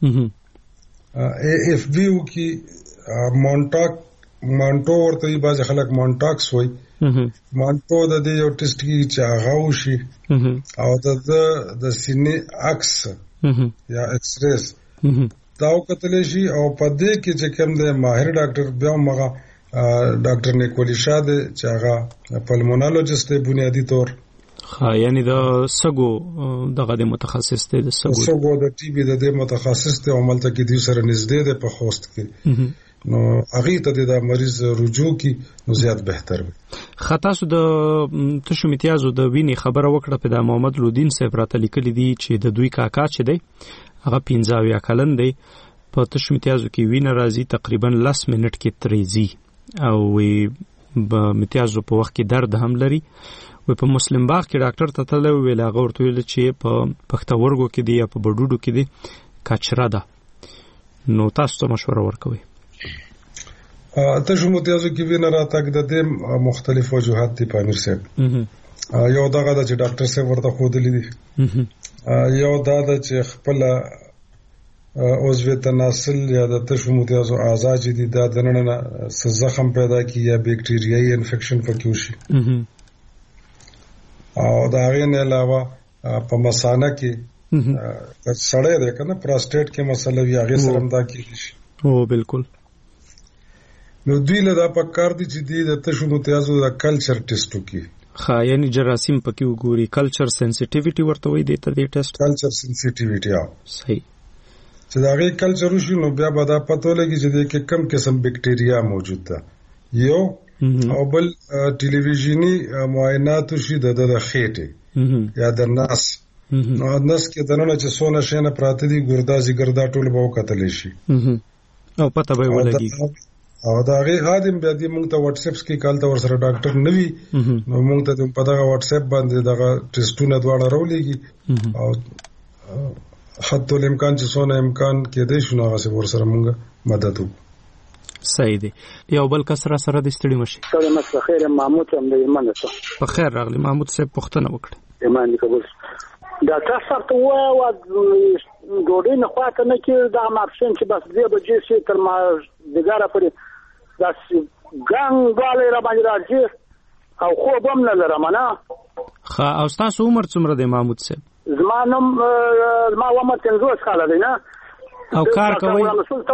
Speaker 21: ای اف بی او کې مونټاک مانټو ورته یې بعض خلک مونټاکس وایي. مانټو د دې یو ټیسټ کې چې هغه وشي او د د سینې عکس یا ایکس ریز دا وکتل شي او په دې کې چې کوم د ماهر ډاکټر بیا مغه ډاکټر نیکولی شاه دی چې هغه پلمونالوجست دی بنیادی طور.
Speaker 20: ها یعنی د سګو دغه د متخصص دی د
Speaker 21: سګو سګو د ټي بي د متخصص دی عمل ته کې دی سره نږدې دی په خوست کې نو هغه ته د مریض رجوع کی نو زیات بهتر وي.
Speaker 20: خطا سو د تشو امتیازو د ویني خبره وکړه په د محمد لودین صاحب راته لیکلي دي چې د دوی کاکا چې دی هغه پنځه کلن دی په تشو امتیازو کې وینه راځي تقریبا لس منټ کې تریزي او په امتیازو په وخت کې درد هم لري. و په مسلم باغ کې ډاکټر ته تللی ویل هغه ورته ویل چې په پښتورګو کې دی یا په بډوډو کې دی کچره ده. نو تاسو ته مشوره ورکوي.
Speaker 21: تشو امتیازو کې وینه راتګ د دې مختلف وجوهات دي په امیر صاحب. یو دغه د چې ډاکټر صاحب ورته خودلی دي یو دا د چې خپل عضو تناسل یا د تشو امتیازو اعضاء چې دي دا د نننه څه زخم پیدا کی یا بیکټیریایي انفیکشن پکې وشي او دا هغې نه علاوه په مثانه کې سړی دی که نه پراسټیټ کې مسله وي هغې سره هم دا کېږي شي.
Speaker 20: او بالکل.
Speaker 21: نو دوی له دا پکار دي چې دی د تشو متیازو د کلچر ټیسټ وکړي.
Speaker 20: ها یعنی جراثیم پکې وګوري، کلچر سنسټیویټي ورته وایي د دې ټیسټ.
Speaker 21: کلچر سنسټیویټي او
Speaker 20: صحیح
Speaker 21: چې دا غي کلچر وشي نو بیا به دا پته لګي چې د کې کم قسم بکټیریا موجود ده. یو او بل ټلویزیونی معاینات شي د د خېټه یا د ناس، نو ناس کې دنه چې سونه شنه پراته دي ګردا زیګردا ټول به وکتل شي
Speaker 20: او پته به ولګي.
Speaker 21: او دا غي خادم بیا دې مونږ ته واتس اپ کې کال ته ورسره ډاکټر نوي نو مونږ ته په دغه واتس اپ باندې دغه ټیسټونه دواړه راولېږي او حتی الامکان چې څونه امکان کې دی شنو هغه ورسره مونږ مدد وکړو.
Speaker 20: صحیح دی. یو بل کس را سره د ستړي مشي.
Speaker 4: سلام علیکم. خیر محمود هم د ایمان ته.
Speaker 20: په خیر راغلی محمود صاحب، پوښتنه وکړه.
Speaker 4: ایمان قبول. دا تاسو ته و ډوډۍ نه خواته نه کې دا ماپشن چې بس دې بجې شي تر ما دګاره پرې دا ګنګ والے را باندې راځي او خو بم نه لرم نه.
Speaker 20: ښه او تاسو عمر څومره دی محمود صاحب؟
Speaker 4: زما نوم ما عمر پنځوس کاله دی نه.
Speaker 20: او کار کوئ؟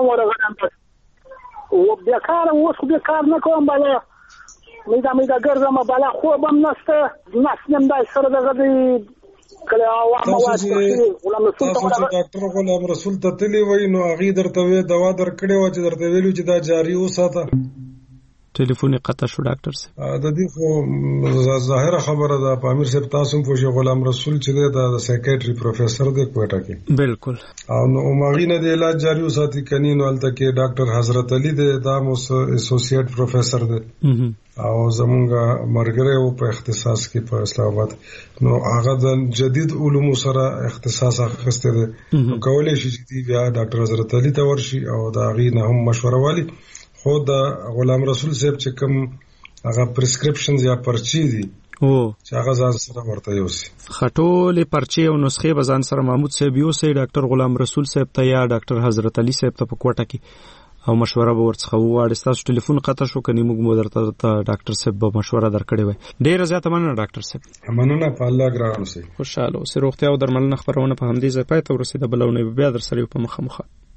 Speaker 4: و بیا کار اوس خو بیا کار نه کوم، بالا میدا میدا ګرځم، بالا خو بم نشته، نس نیم دا سره دغه دی کله عوام واټ غلام رسول ته
Speaker 21: ډاکټر غلام رسول ته تلی وای نو هغه درته وی دوا درکړې و چې درته ویلو چې دا جاری وساته.
Speaker 20: ټلیفون قطع شو ډاکټر صاحب.
Speaker 21: د دې خو ظاهره خبره ده په امیر صاحب تاسو په شي غلام رسول چې د سایکیټری پروفیسور دی کوټه کې.
Speaker 20: بالکل.
Speaker 21: او نو ماغینه د علاج جاری وساتي کني نو الته کې ډاکټر حضرت علي دی دا مو اسوسییټ پروفیسور دی او زمونږ مرګره او په اختصاص کې په اسلام آباد نو هغه د جدید علوم سره اختصاص اخیسته دی. کولای شي چې بیا ډاکټر حضرت علي ته ورشي او دا غي نه هم مشوره والی خو د غلام رسول صاحب چې کوم هغه پرسکرپشنز یا پرچی دي
Speaker 20: او
Speaker 21: چې هغه ځان سره ورته یوسي.
Speaker 20: خټول پرچی او نسخه به ځان سره محمود صاحب یوسي ډاکټر غلام رسول صاحب ته یا ډاکټر حضرت علي صاحب ته په کوټه کې او مشوره به ورڅخه وواړي. تاسو ټلیفون قطع شو کني موږ مو درته ډاکټر صاحب به مشوره درکړې وای. ډیره زیاته مننه ډاکټر صاحب.
Speaker 21: مننه په الله ګران اوسئ.
Speaker 20: خوشاله اوسئ. روغتیا او درملنه خبرونه په همدې ځای پای ته ورسېده. بلونه بیا در سره په مخه مخه